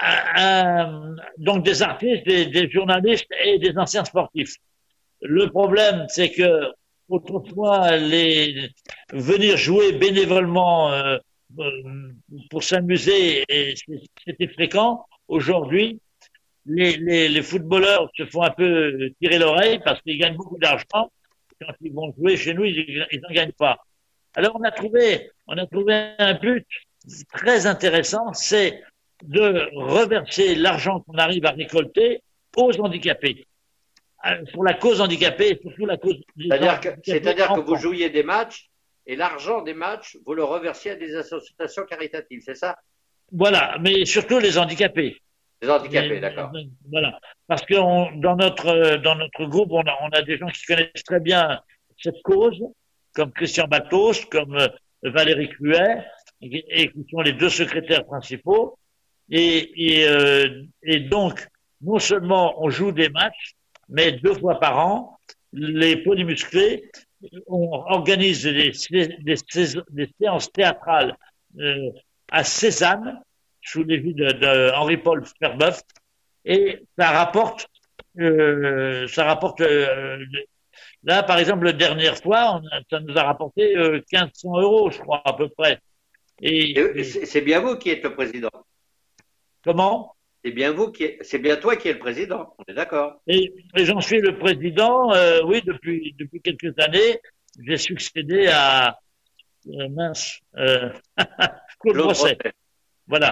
un, donc des artistes, des, des journalistes et des anciens sportifs. Le problème, c'est que autrefois, les venir jouer bénévolement euh, pour s'amuser, et c'était fréquent. Aujourd'hui, les, les, les footballeurs se font un peu tirer l'oreille parce qu'ils gagnent beaucoup d'argent. Quand ils vont jouer chez nous, ils n'en gagnent pas. Alors on a trouvé, on a trouvé un but très intéressant, c'est de reverser l'argent qu'on arrive à récolter aux handicapés. Pour la cause handicapée, surtout la cause des C'est-à-dire que, c'est-à-dire que vous jouiez des matchs et l'argent des matchs, vous le reversiez à des associations caritatives, c'est ça? Voilà, mais surtout les handicapés. Les handicapés, mais, d'accord. Voilà, parce que on, dans notre dans notre groupe, on a, on a des gens qui connaissent très bien cette cause, comme Christian Batos, comme euh, Valérie Cluet, et, et qui sont les deux secrétaires principaux. Et, et, euh, et donc, non seulement on joue des matchs, mais deux fois par an, les polymusclés, on organise des, des, des séances théâtrales euh, à Cézanne, sous l'égide de, de Henri-Paul Ferbeuf, et ça rapporte, euh, ça rapporte. Euh, là, par exemple, la dernière fois, on a, ça nous a rapporté euh, quinze cents euros, je crois, à peu près. Et, et c'est, c'est bien vous qui êtes le président. Comment? C'est bien vous qui, est, c'est bien toi qui es le président. On est d'accord. Et, et j'en suis le président. Euh, oui, depuis depuis quelques années, j'ai succédé à euh, mince euh, Claude Brosset. Voilà.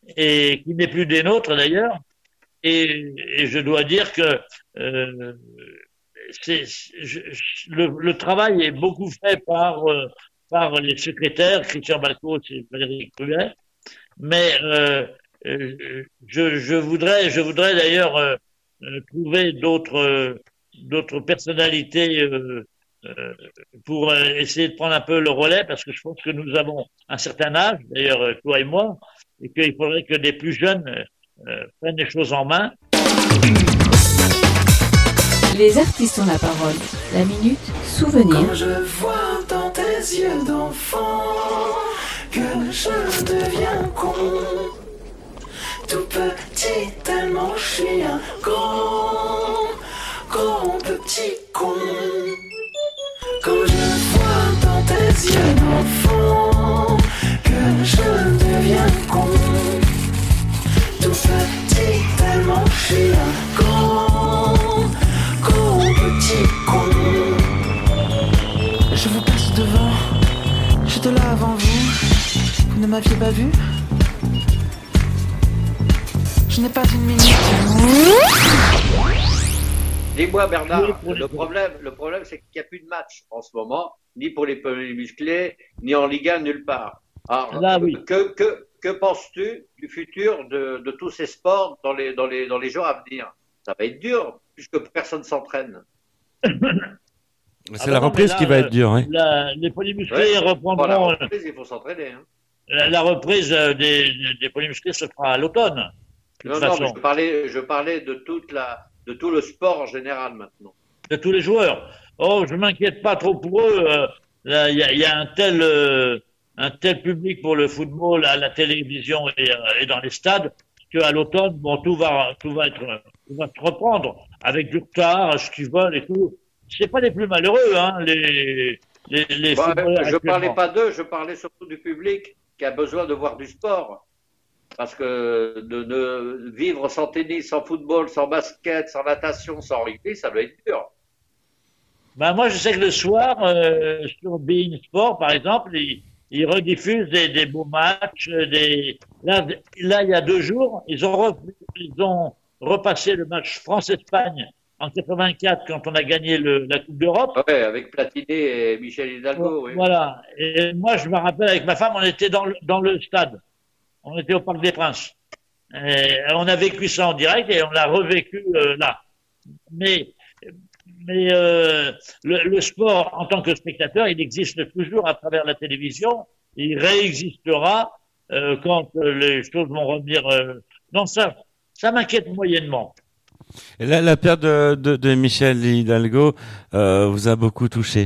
et qui n'est plus des nôtres d'ailleurs. Et, et je dois dire que euh, c'est, je, le, le travail est beaucoup fait par euh, par les secrétaires, Christian Balcos et Valérie Cruet. Mais euh, je, je voudrais, je voudrais d'ailleurs euh, trouver d'autres euh, d'autres personnalités euh, euh, pour euh, essayer de prendre un peu le relais, parce que je pense que nous avons un certain âge, d'ailleurs toi et moi, et qu'il faudrait que des plus jeunes euh, prennent les choses en main. Les artistes ont la parole. La minute souvenir. Quand je vois dans tes yeux d'enfant que je deviens con, tout petit tellement je suis un grand, grand petit con. Quand je vois dans tes yeux d'enfant que je deviens con, tout petit tellement je suis un grand, grand petit con. Je vous passe devant, j'étais là avant vous, vous ne m'aviez pas vu. Je n'ai pas une minute. Dis-moi Bernard, le problème, le problème c'est qu'il n'y a plus de match en ce moment, ni pour les musclés, ni en Ligue un, nulle part. Alors, Là, oui. que, que, que penses-tu du futur de, de tous ces sports dans les, dans, les, dans les jours à venir? Ça va être dur, puisque personne s'entraîne. C'est Ah la bah non, reprise là, qui va euh, être dure. Hein. La, les polymusclés Ouais. reprendront. Voilà, en reprise, il faut s'entraîner. Hein. La, la reprise des, des, des polymusclés se fera à l'automne. De Non, toute non, façon, mais je parlais, je parlais de toute la, de tout le sport en général maintenant. de tous les joueurs. Oh, je m'inquiète pas trop pour eux. euh, là, il y a, il y a un tel, euh, un tel public pour le football à la télévision et, euh, et dans les stades qu'à l'automne, bon, tout va, tout va être, tout va se reprendre avec du retard, ce qu'ils veulent et tout. C'est pas les plus malheureux, hein, les, les, les Bah, footballeurs je parlais actuellement. pas d'eux, je parlais surtout du public qui a besoin de voir du sport. Parce que de, de vivre sans tennis, sans football, sans basket, sans natation, sans rugby, ça doit être dur. Ben moi, je sais que le soir, euh, sur Bein Sport, par exemple, ils, ils rediffusent des, des beaux matchs. Des... Là, là, il y a deux jours, ils ont, re... ils ont repassé le match France-Espagne en quatre-vingt-quatre quand on a gagné le, la Coupe d'Europe. Ouais, avec Platini et Michel Hidalgo. Oui. Voilà. Et moi, je me rappelle avec ma femme, on était dans le, dans le stade. On était au Parc des Princes. Et on a vécu ça en direct et on l'a revécu euh, là. Mais, mais euh, le, le sport, en tant que spectateur, il existe toujours à travers la télévision. Il réexistera euh, quand euh, les choses vont revenir. Euh... Non, ça, ça m'inquiète moyennement. Et là, la perte de, de, de Michel Hidalgo euh, vous a beaucoup touché.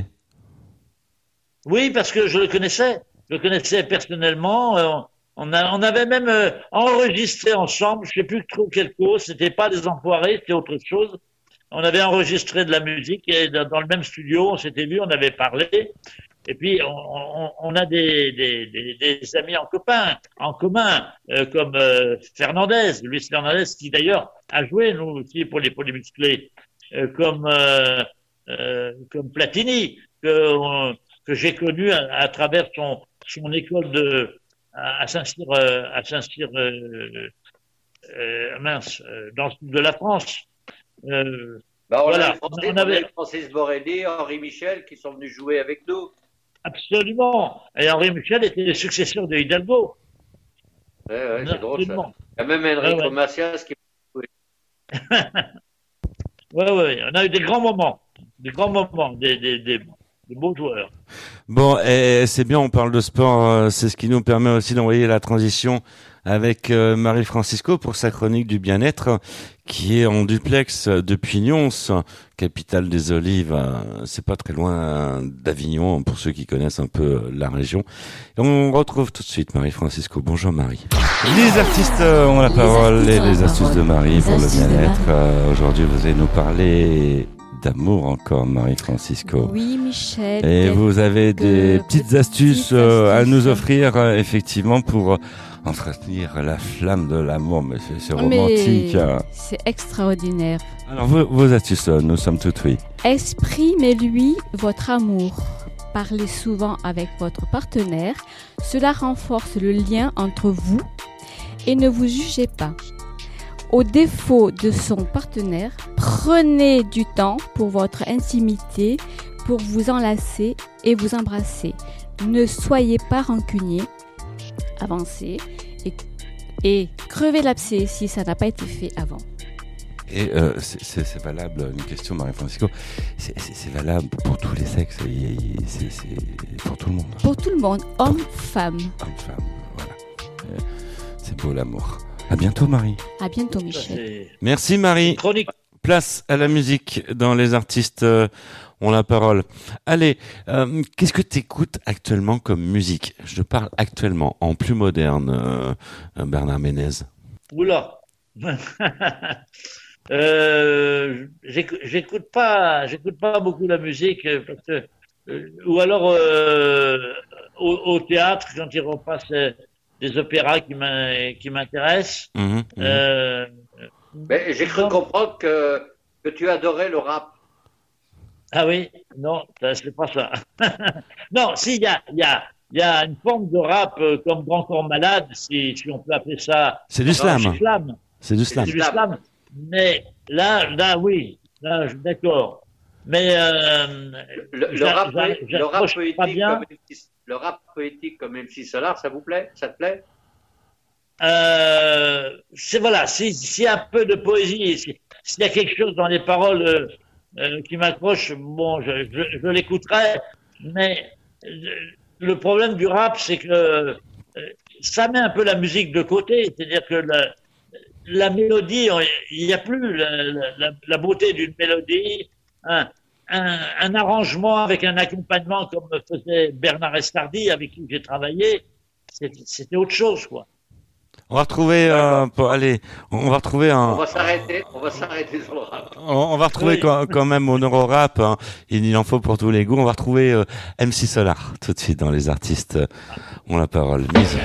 Oui, parce que je le connaissais. Je le connaissais personnellement. Euh, On, a, on avait même euh, enregistré ensemble, je sais plus trop quelle cause, c'était pas des enfoirés, c'était autre chose. On avait enregistré de la musique et dans, dans le même studio, on s'était vu, on avait parlé. Et puis on, on, on a des, des, des, des amis en commun, en commun, euh, comme euh, Fernandez, Luis Fernandez, qui d'ailleurs a joué nous aussi pour les polymusclés, euh, comme euh, euh, comme Platini, que on, que j'ai connu à, à travers son son école de à Saint-Cyr, à Saint-Cyr, euh, euh, mince, dans le sud de la France. Euh, bah, on, voilà. a Francis, on avait on a Francis Borelli, Henri Michel qui sont venus jouer avec nous. Absolument. Et Henri Michel était le successeur de Hidalgo. Ouais, ouais, c'est drôle ça. Il y a même Enrico ouais, ouais. Macias qui joué. Ouais, ouais. On a eu des grands moments, des grands moments, des, des, des, des beaux joueurs. Bon, et c'est bien, on parle de sport, c'est ce qui nous permet aussi d'envoyer la transition avec Marie Francisco pour sa chronique du bien-être, qui est en duplex depuis Nyons, capitale des olives. C'est pas très loin d'Avignon, pour ceux qui connaissent un peu la région. Et on retrouve tout de suite Marie Francisco. Bonjour Marie. Les artistes ont la parole et les astuces de Marie pour le bien-être. Aujourd'hui, vous allez nous parler d'amour encore, Marie Francisco. Oui, Michel. Et vous avez des petites astuces, euh, à nous offrir, euh, effectivement, pour euh, entretenir la flamme de l'amour. Mais c'est, c'est romantique. Mais Hein. c'est extraordinaire. Alors, vos, vos astuces, euh, nous sommes tout oui. Exprimez-lui votre amour. Parlez souvent avec votre partenaire. Cela renforce le lien entre vous et ne vous jugez pas. Au défaut de son partenaire, prenez du temps pour votre intimité, pour vous enlacer et vous embrasser. Ne soyez pas rancunier, avancez et, et crevez l'abcès si ça n'a pas été fait avant. Et euh, c'est, c'est, c'est valable, une question Marie-Francisco, c'est, c'est, c'est valable pour tous les sexes, c'est, c'est pour tout le monde. Pour tout le monde, homme, femme. Homme, femme, voilà. C'est beau l'amour. À bientôt Marie. À bientôt Michel. Merci Marie. Chronique. Place à la musique dans Les artistes euh, ont la parole. Allez, euh, qu'est-ce que tu écoutes actuellement comme musique ? Je parle actuellement, en plus moderne, euh, Bernard Ménez. Oula. euh, j'écoute, j'écoute pas, j'écoute pas beaucoup la musique parce que, euh, ou alors euh, au, au théâtre quand ils repassent euh, des opéras qui, m'in, qui m'intéressent. Mmh, mmh. Euh, Mais j'ai cru comprendre que, que tu adorais le rap. Ah oui, non, c'est pas ça. Non, si, il y a, il y a, il y a une forme de rap euh, comme Grand Corps Malade, si, si on peut appeler ça. C'est du slam. C'est du slam. C'est du slam. C'est du slam. Mais là, là, oui, là, je suis d'accord. Mais euh, le, le, rap, le, rap poétique comme, le rap poétique comme M C Solar, ça vous plaît ? Ça te plaît ? Euh, c'est voilà, s'il si y a un peu de poésie, s'il si y a quelque chose dans les paroles euh, euh, qui m'accroche, bon, je, je, je l'écouterai. Mais euh, le problème du rap, c'est que euh, ça met un peu la musique de côté, c'est-à-dire que la, la mélodie, il n'y a plus la, la, la beauté d'une mélodie, un, un, un arrangement avec un accompagnement comme faisait Bernard Estardi, avec qui j'ai travaillé, c'était, c'était autre chose, quoi. On va retrouver, euh, pour, allez, on va retrouver un. On va s'arrêter, on va s'arrêter sur le rap. On, on va retrouver oui. quand, quand même au neuro-rap, hein, il en faut pour tous les goûts. On va retrouver euh, M C Solar tout de suite dans Les artistes euh, ont la parole. Musique.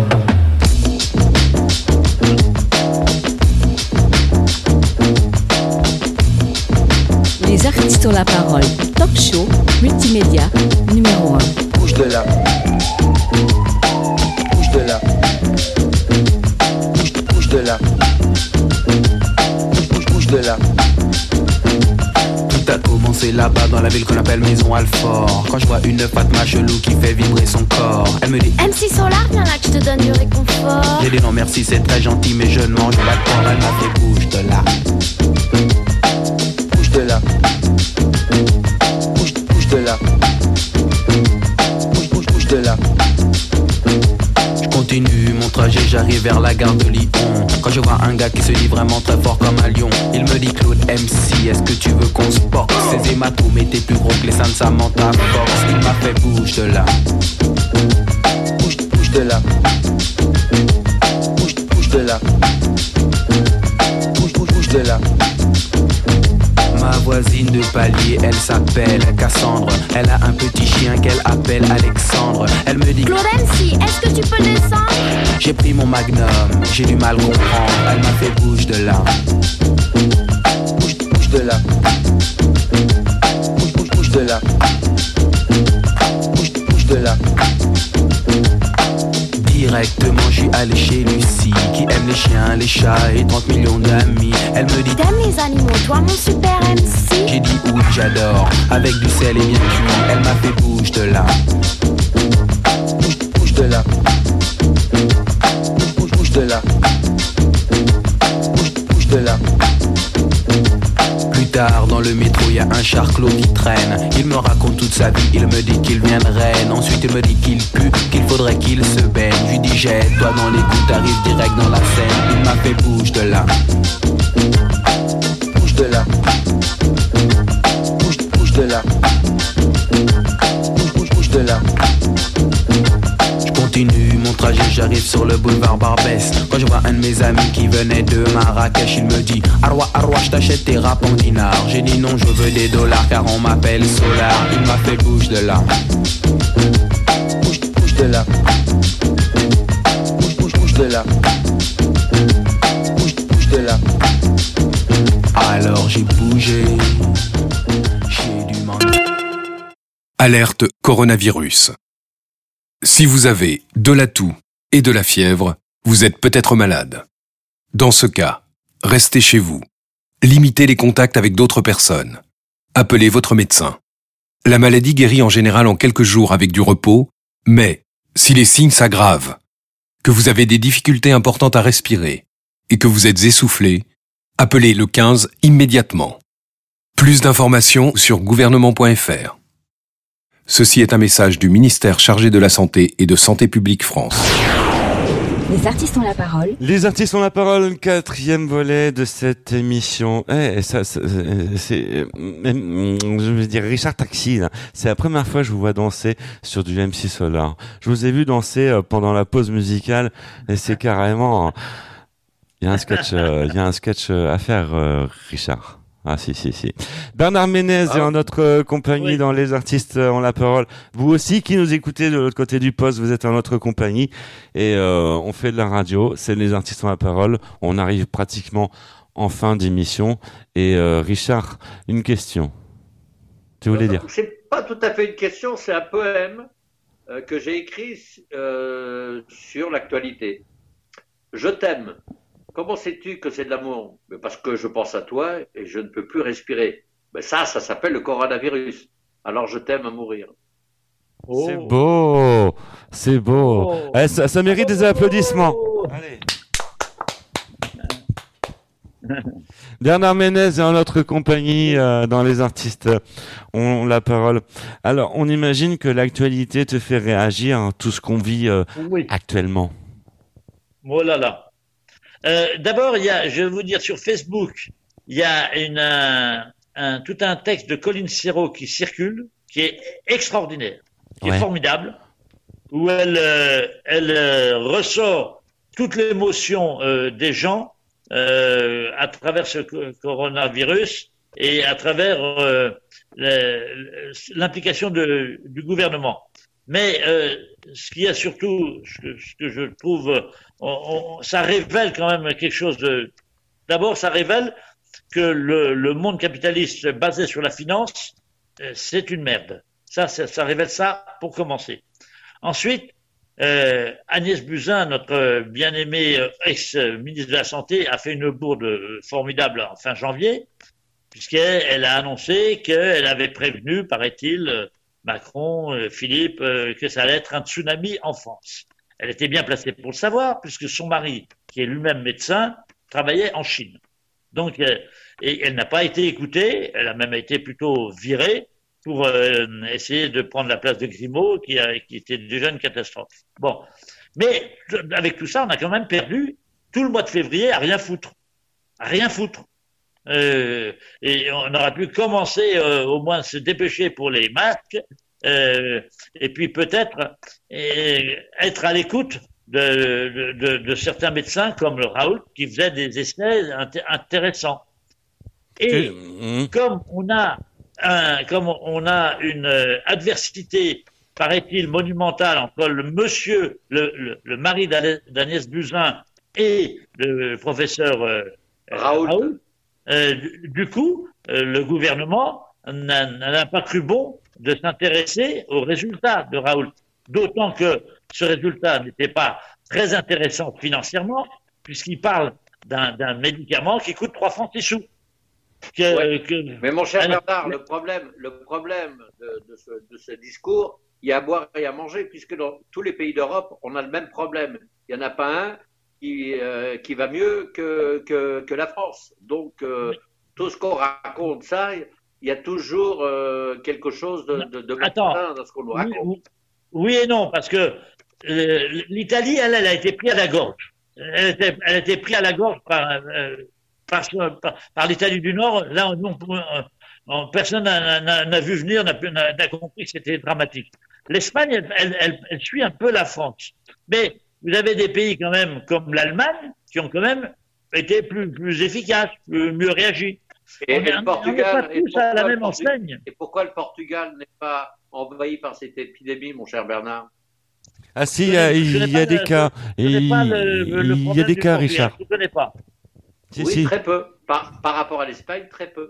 Les artistes ont la parole. Talk show, multimédia, numéro un. Bouge de là. Bouge de là. Bouge de là. Bouge, bouge de là. Tout a commencé là-bas dans la ville qu'on appelle Maison Alfort. Quand je vois une Fatma chelou qui fait vibrer son corps, elle me dit M C Solar, viens là que je te donne du réconfort. J'ai dit non merci, c'est très gentil, mais je ne mange pas de porc. Elle m'a fait bouge de là. Bouge de là. Bouge, bouge de là. Bouge, bouge, bouge de là. Je continue mon trajet, j'arrive vers la gare de Lyon. Quand je vois un gars qui se dit vraiment très fort comme un lion, il me dit Claude M C, est-ce que tu veux qu'on se boxe? Ses hématomes étaient plus gros que les seins de Samantha Fox. Il m'a fait bouge de là. Bouge, bouge de là. Bouge, bouge de là. Bouge, bouge, bouge de là. Ma voisine de palier, elle s'appelle Cassandre. Elle a un petit chien qu'elle appelle Alexandre. Elle me dit Claude M C, est-ce que tu peux descendre? J'ai pris mon magnum, j'ai du mal comprendre. Elle m'a fait bouge de là. Bouge, bouge de là. Bouge, bouge, bouge de là. Bouge, bouge de là. Directement, je suis allé chez Lucie, qui aime les chiens, les chats et trente millions d'amis. Elle me dit t'aimes les animaux, toi mon super M C? J'ai dit oui, j'adore, avec du sel et bien cuit. Elle m'a fait bouge de là. Bouge, bouge de là. Bouge, bouge de là. Bouge, bouge de là. Plus tard dans le métro y'a un charclos qui traîne. Il me raconte toute sa vie, il me dit qu'il vient de Rennes. Ensuite il me dit qu'il pue, qu'il faudrait qu'il se baigne. Je lui dis jette-toi dans les coups, t'arrives direct dans la scène. Il m'a fait bouge de là. Bouge de là. Bouge, bouge de là. Bouge, bouge, bouge de là. Je continue mon trajet, j'arrive sur le boulevard Barbès. Quand je vois un de mes amis qui venait de Marrakech, il me dit Arwa, Arwa, je t'achète tes rap en dinars. J'ai dit non, je veux des dollars car on m'appelle Solar. Il m'a fait bouge de là. Bouge, bouge de là. Bouge, bouge, bouge de là. Bouge, bouge de là. Alors j'ai bougé. J'ai dû m'en... Alerte coronavirus. Si vous avez de la toux et de la fièvre, Vous êtes peut-être malade. Dans ce cas, restez chez vous. Limitez les contacts avec d'autres personnes. Appelez votre médecin. La maladie guérit en général en quelques jours avec du repos, mais si les signes s'aggravent, que vous avez des difficultés importantes à respirer et que vous êtes essoufflé, appelez le quinze immédiatement. Plus d'informations sur gouvernement point f r. Ceci est un message du ministère chargé de la Santé et de Santé publique France. Les artistes ont la parole. Les artistes ont la parole, quatrième volet de cette émission. Eh, ça, ça c'est, je veux dire, Richard Taxi, là. C'est la première fois que je vous vois danser sur du M C Solar. Je vous ai vu danser pendant la pause musicale et c'est carrément, il y a un sketch, il y a un sketch à faire, Richard. Ah si, si, si. Bernard Ménez ah, est en notre euh, compagnie oui. dans Les Artistes ont la parole. Vous aussi qui nous écoutez de l'autre côté du poste, vous êtes en notre compagnie et euh, on fait de la radio, c'est Les Artistes ont la parole. On arrive pratiquement en fin d'émission. Et euh, Richard, une question. Tu voulais dire ? C'est pas tout à fait une question, c'est un poème euh, que j'ai écrit euh, sur l'actualité. Je t'aime. Comment sais-tu que c'est de l'amour ? Mais parce que je pense à toi et je ne peux plus respirer. Mais ça, ça s'appelle le coronavirus. Alors je t'aime à mourir. Oh. C'est beau, c'est beau. Oh. Eh, ça, ça mérite des applaudissements. Oh. Allez. Bernard Ménez est en notre compagnie euh, dans Les Artistes ont la parole. Alors, on imagine que l'actualité te fait réagir à tout ce qu'on vit euh, oui. actuellement. Oh là là. Euh, d'abord, il y a, je vais vous dire, sur Facebook, il y a une, un, un, tout un texte de Colline Serrault qui circule, qui est extraordinaire, qui ouais. est formidable, où elle, euh, elle euh, ressort toute l'émotion euh, des gens euh, à travers ce coronavirus et à travers euh, l'implication de, du gouvernement. Mais euh, ce qu'il y a surtout, ce que, ce que je trouve, on, on, ça révèle quand même quelque chose de... D'abord, ça révèle que le, le monde capitaliste basé sur la finance, euh, c'est une merde. Ça, ça, ça révèle ça pour commencer. Ensuite, euh, Agnès Buzyn, notre bien-aimée euh, ex-ministre de la Santé, a fait une bourde formidable en fin janvier, puisqu'elle elle a annoncé qu'elle avait prévenu, paraît-il, euh, Macron, euh, Philippe, euh, que ça allait être un tsunami en France. Elle était bien placée pour le savoir, puisque son mari, qui est lui-même médecin, travaillait en Chine. Donc, euh, et elle n'a pas été écoutée, elle a même été plutôt virée pour euh, essayer de prendre la place de Grimaud, qui, a, qui était déjà une catastrophe. Bon, mais avec tout ça, on a quand même perdu tout le mois de février à rien foutre. À rien foutre. Euh, et on aurait pu commencer euh, au moins se dépêcher pour les masques euh, et puis peut-être euh, être à l'écoute de, de, de certains médecins comme le Raoult qui faisaient des essais int- intéressants. Et mmh. comme on a un, comme on a une euh, adversité, paraît-il, monumentale entre le monsieur, le, le, le mari d'Agnès Buzyn et le professeur euh, Raoult, Raoult Euh, du, du coup, euh, le gouvernement n'a, n'a pas cru bon de s'intéresser aux résultats de Raoult. D'autant que ce résultat n'était pas très intéressant financièrement, puisqu'il parle d'un, d'un médicament qui coûte trois francs six sous. Que, ouais. que... Mais mon cher Bernard, le problème, le problème de, de, ce, de ce discours, il y a à boire et à manger, puisque dans tous les pays d'Europe, on a le même problème. Il n'y en a pas un Qui, euh, qui va mieux que, que, que la France. Donc, euh, tout ce qu'on raconte, ça, il y a toujours euh, quelque chose de, de, de Attends, dans ce qu'on nous raconte. Oui, oui et non, parce que euh, l'Italie, elle, elle a été prise à la gorge. Elle, était, elle a été prise à la gorge par, euh, par, par, par l'Italie du Nord. Là, on, on, on, personne n'a, n'a, n'a vu venir, n'a, n'a, n'a compris que c'était dramatique. L'Espagne, elle, elle, elle, elle suit un peu la France. Mais vous avez des pays quand même comme l'Allemagne qui ont quand même été plus, plus efficaces, plus, mieux réagi. Et, on et est, le Portugal, on tous à la même enseigne. Et pourquoi le Portugal n'est pas envahi par cette épidémie, mon cher Bernard ? Ah si, il y a, il y a des cas. Il y a des cas, Richard. Je ne connais pas. Si, oui, si. Très peu. Par, par rapport à l'Espagne, très peu.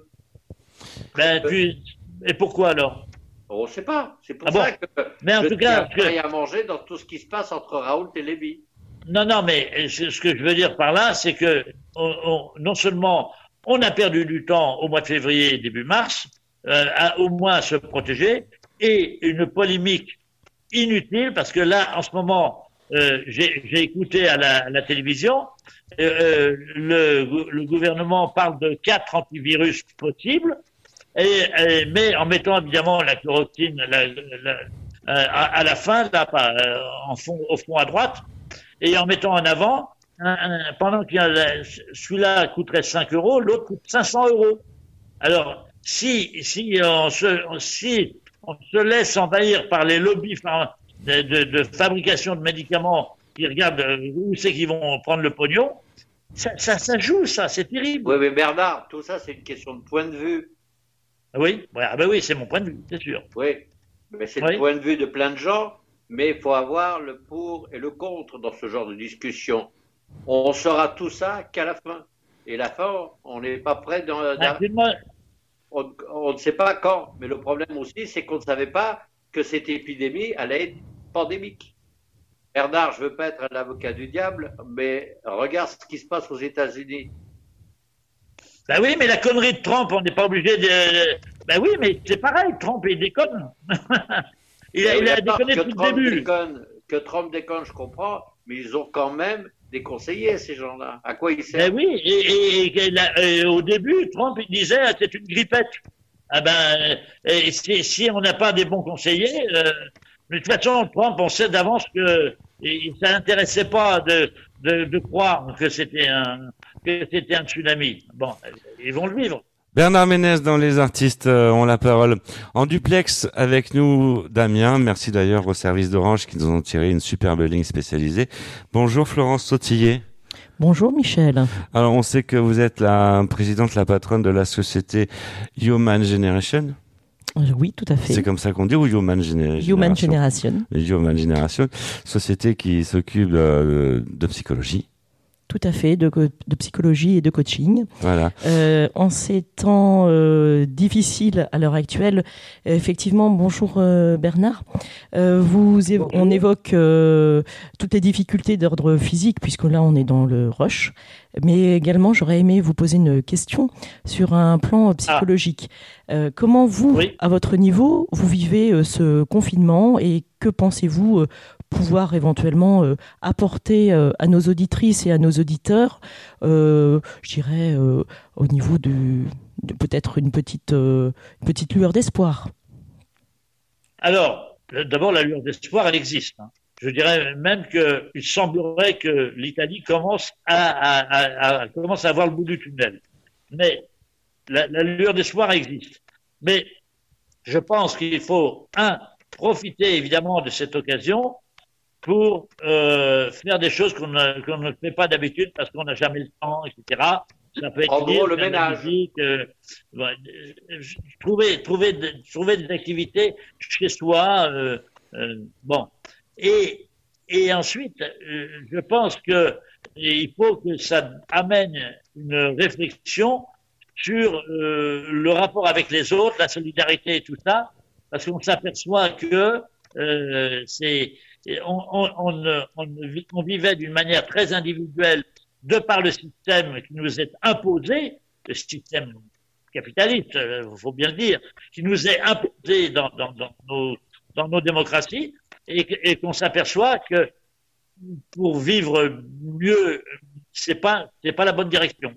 Ben, tu... Et pourquoi alors ? On ne sait pas. C'est pour ah ça bon que mais en je tout cas, n'ai rien à manger dans tout ce qui se passe entre Raoult et Lévy. Non, non, mais ce que je veux dire par là, c'est que on, on, non seulement on a perdu du temps au mois de février et début mars, euh, à au moins se protéger, et une polémique inutile, parce que là, en ce moment, euh, j'ai, j'ai écouté à la, à la télévision, euh, le, le gouvernement parle de quatre antivirus possibles, et, et, mais en mettant évidemment la chloroquine la, la, la, à, à la fin, là, pas, en fond, au fond à droite, et en mettant en avant, un, un, pendant que celui-là coûterait cinq euros, l'autre coûte cinq cents euros. Alors, si, si, on se, si on se laisse envahir par les lobbies de, de, de fabrication de médicaments qui regardent où c'est qu'ils vont prendre le pognon, ça, ça, ça joue, ça, c'est terrible. Oui, mais Bernard, tout ça, c'est une question de point de vue. Oui, ah ben oui, c'est mon point de vue, c'est sûr. Oui, mais c'est oui. le point de vue de plein de gens, mais il faut avoir le pour et le contre dans ce genre de discussion. On saura tout ça qu'à la fin. Et la fin, on n'est pas prêt dans... Ah, on, on ne sait pas quand, mais le problème aussi, c'est qu'on ne savait pas que cette épidémie allait être pandémique. Bernard, je ne veux pas être l'avocat du diable, mais regarde ce qui se passe aux États-Unis. Ben oui, mais la connerie de Trump, on n'est pas obligé de... Ben oui, mais c'est pareil, Trump, il déconne. il a, il a déconné depuis le début. Déconne, que Trump déconne, je comprends, mais ils ont quand même des conseillers, ces gens-là. À quoi ils servent? Ben oui, et, et, et, et, et au début, Trump, il disait ah, c'est une grippette. Ah ben, et si, si on n'a pas des bons conseillers, euh, mais de toute façon, Trump, on sait d'avance que et, ça n'intéressait pas de, de, de croire que c'était un que c'était un tsunami. Bon, ils vont le vivre. Bernard Ménez dans Les Artistes euh, ont la parole. En duplex avec nous, Damien. Merci d'ailleurs au service d'Orange qui nous ont tiré une superbe ligne spécialisée. Bonjour Florence Sautillet. Bonjour Michel. Alors on sait que vous êtes la présidente, la patronne de la société Human Generation. Oui, tout à fait. C'est comme ça qu'on dit, ou Human Generation? Human Generation. Human Generation, société qui s'occupe de, de psychologie. Tout à fait, de, de psychologie et de coaching. Voilà. Euh, en ces temps euh, difficiles à l'heure actuelle, effectivement, bonjour euh, Bernard. Euh, vous, évo- on évoque euh, toutes les difficultés d'ordre physique, puisque là on est dans le rush. Mais également, j'aurais aimé vous poser une question sur un plan psychologique. Ah. Euh, comment vous, oui. à votre niveau, vous vivez euh, ce confinement et que pensez-vous euh, pouvoir éventuellement euh, apporter euh, à nos auditrices et à nos auditeurs, euh, je dirais, euh, au niveau de, de peut-être une petite, euh, une petite lueur d'espoir? Alors, d'abord, la lueur d'espoir, elle existe. Hein. Je dirais même qu'il semblerait que l'Italie commence à, à, à, à, commence à voir le bout du tunnel. Mais la, la lueur d'espoir existe. Mais je pense qu'il faut, un, profiter évidemment de cette occasion pour euh, faire des choses qu'on ne, qu'on ne fait pas d'habitude parce qu'on n'a jamais le temps, et cetera. Ça peut être en gros, le ménage. Musique, euh, ouais, euh, trouver, trouver, trouver des activités chez soi. Euh, euh, bon. Et, et ensuite, euh, je pense que il faut que ça amène une réflexion sur euh, le rapport avec les autres, la solidarité et tout ça, parce qu'on s'aperçoit que euh, c'est on, on, on, on, on vivait d'une manière très individuelle de par le système qui nous est imposé, le système capitaliste, il faut bien le dire, qui nous est imposé dans, dans, dans, nos, dans nos démocraties, et, et qu'on s'aperçoit que pour vivre mieux, c'est pas c'est pas la bonne direction.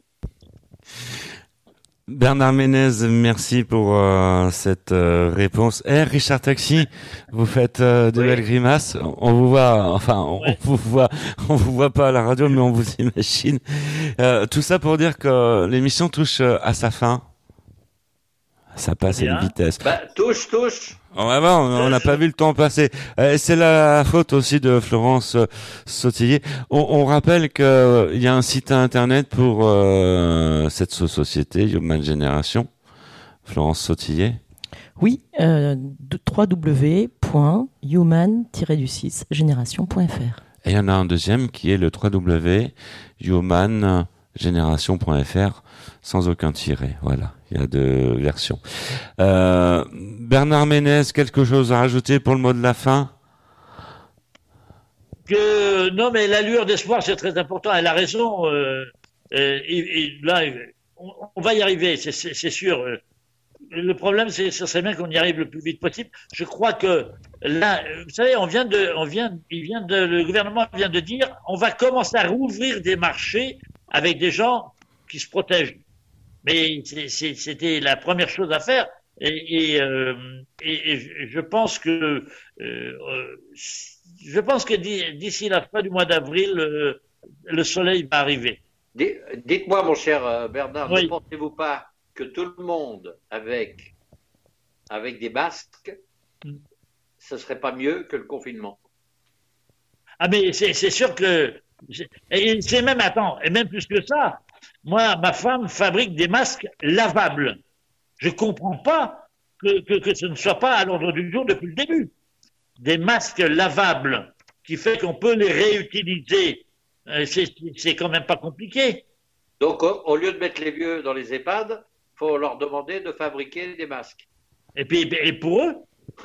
Bernard Ménez, merci pour euh, cette euh, réponse. Eh, Richard Taxi, vous faites euh, de oui. belles grimaces. On vous voit, enfin, on, ouais. on vous voit, on vous voit pas à la radio, mais on vous imagine. Euh, tout ça pour dire que l'émission touche à sa fin. Ça passe à une vitesse. Bah, touche, touche. Ouais, bah, on n'a pas vu le temps passer. Euh, c'est la faute aussi de Florence Sautillet. On, on rappelle qu'il euh, y a un site internet pour euh, cette société, Human Generation. Florence Sautillet. Oui, euh, w w w point human tiret six génération point f r. Et il y en a un deuxième qui est le w w w point human génération point f r sans aucun tiret. Voilà, il y a deux versions. Euh, Bernard Ménez, quelque chose à rajouter pour le mot de la fin? que non, mais la lueur d'espoir, c'est très important. Elle a raison. Euh, euh, et, et là, on, on va y arriver, c'est, c'est, c'est sûr. Le problème, c'est, ça serait bien qu'on y arrive le plus vite possible. Je crois que là, vous savez, on vient de, on vient, il vient de, le gouvernement vient de dire, on va commencer à rouvrir des marchés avec des gens qui se protègent. Mais c'est, c'est, c'était la première chose à faire. Et, et, euh, et, et je pense que, euh, je pense que d'ici la fin du mois d'avril, le, le soleil va arriver. Dites-moi, mon cher Bernard, oui. Ne pensez-vous pas que tout le monde avec, avec des masques, mm. ce serait pas mieux que le confinement? Ah, mais c'est, c'est sûr que, et c'est même, attends, et même plus que ça, moi, ma femme fabrique des masques lavables. Je comprends pas que, que, que ce ne soit pas à l'ordre du jour depuis le début. Des masques lavables, qui fait qu'on peut les réutiliser. C'est, c'est quand même pas compliqué. Donc, au lieu de mettre les vieux dans les EHPAD, faut leur demander de fabriquer des masques. Et puis, et pour eux.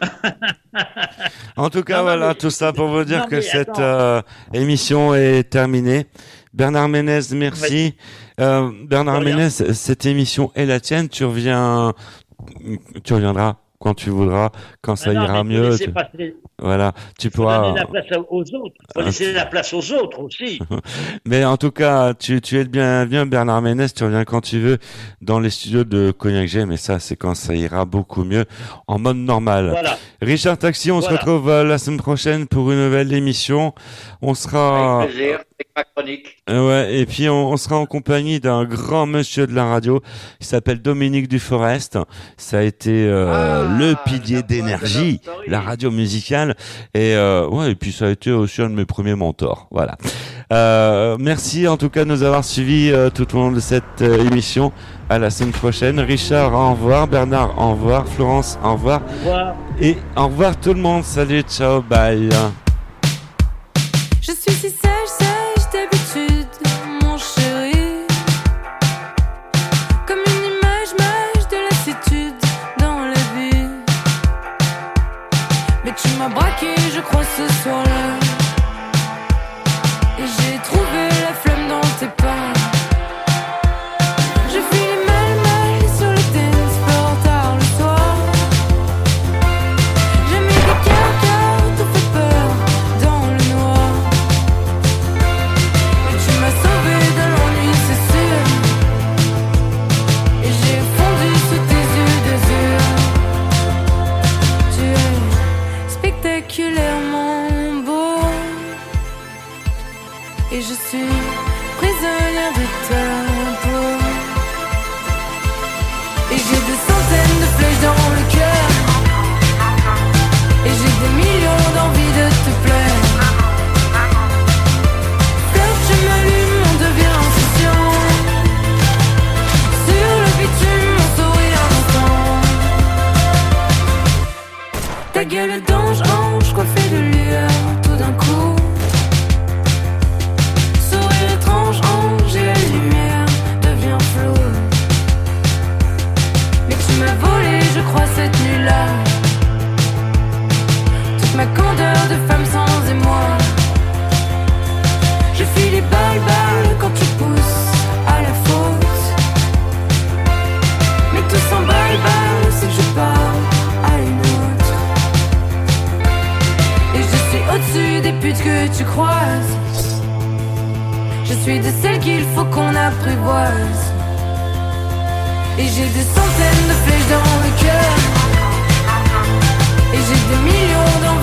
En tout cas, non, voilà, mais, tout ça pour vous dire non, que mais, cette euh, émission est terminée. Bernard Ménez, merci. Oui. Euh, Bernard Ménez, cette émission est la tienne. Tu reviens, tu reviendras quand tu voudras, quand ça non, ira mais mieux. Tu... Passer... Voilà, tu faut pourras. Donner la place aux autres. Faut laisser la place aux autres aussi. Mais en tout cas, tu, tu es le bienvenu, Bernard Ménez. Tu reviens quand tu veux dans les studios de Cognac G. Mais ça, c'est quand ça ira beaucoup mieux en mode normal. Voilà. Richard Taxi, on voilà. se retrouve la semaine prochaine pour une nouvelle émission. On sera. Avec plaisir, avec ma chronique. Ouais, et puis on, on sera en compagnie d'un grand monsieur de la radio. Il s'appelle Dominique Duforest. Ça a été euh, ah, le pilier d'énergie, la radio musicale. Et euh, ouais, et puis ça a été aussi un de mes premiers mentors. Voilà. Euh, merci en tout cas de nous avoir suivis euh, tout au long de cette euh, émission. À la semaine prochaine. Richard, au revoir. Bernard, au revoir. Florence, au revoir. Au revoir. Et au revoir tout le monde. Salut, ciao, bye. Je suis si sage, sage d'habitude, mon chéri. Comme une image, mage de lassitude dans la vie. Mais tu m'as braqué, je crois, ce soir-là. Et j'ai trouvé la flamme dans tes pas. Je file mal, mal sur le dance floor tard le soir. J'ai mis des cœurs, cœurs, tout fait peur dans le noir. Mais tu m'as sauvé de l'ennui, c'est sûr. Et j'ai fondu sous tes yeux d'azur. Tu es spectaculairement beau. Et je suis prisonnière de ta peau. Et j'ai des centaines de flèches dans le cœur. Et j'ai des millions d'envies de te plaire. Fleur, je m'allume, on devient insouciant. Sur le bitume, mon sourire instant. Ta gueule d'ange, ange, coiffée de lueur, tout d'un coup. Sourire étrange, ange, et la lumière devient floue. Mais tu m'as volé, je crois, cette nuit-là. Toute ma candeur de femme sans émoi. Je file les balles, balles quand tu pousses à la faute. Mais tout s'emballe, balle si je pars à une autre. Et je suis au-dessus des putes que tu croises. Je suis de celles qu'il faut qu'on apprivoise. Et j'ai des centaines de flèches dans le cœur. Et j'ai des millions d'envies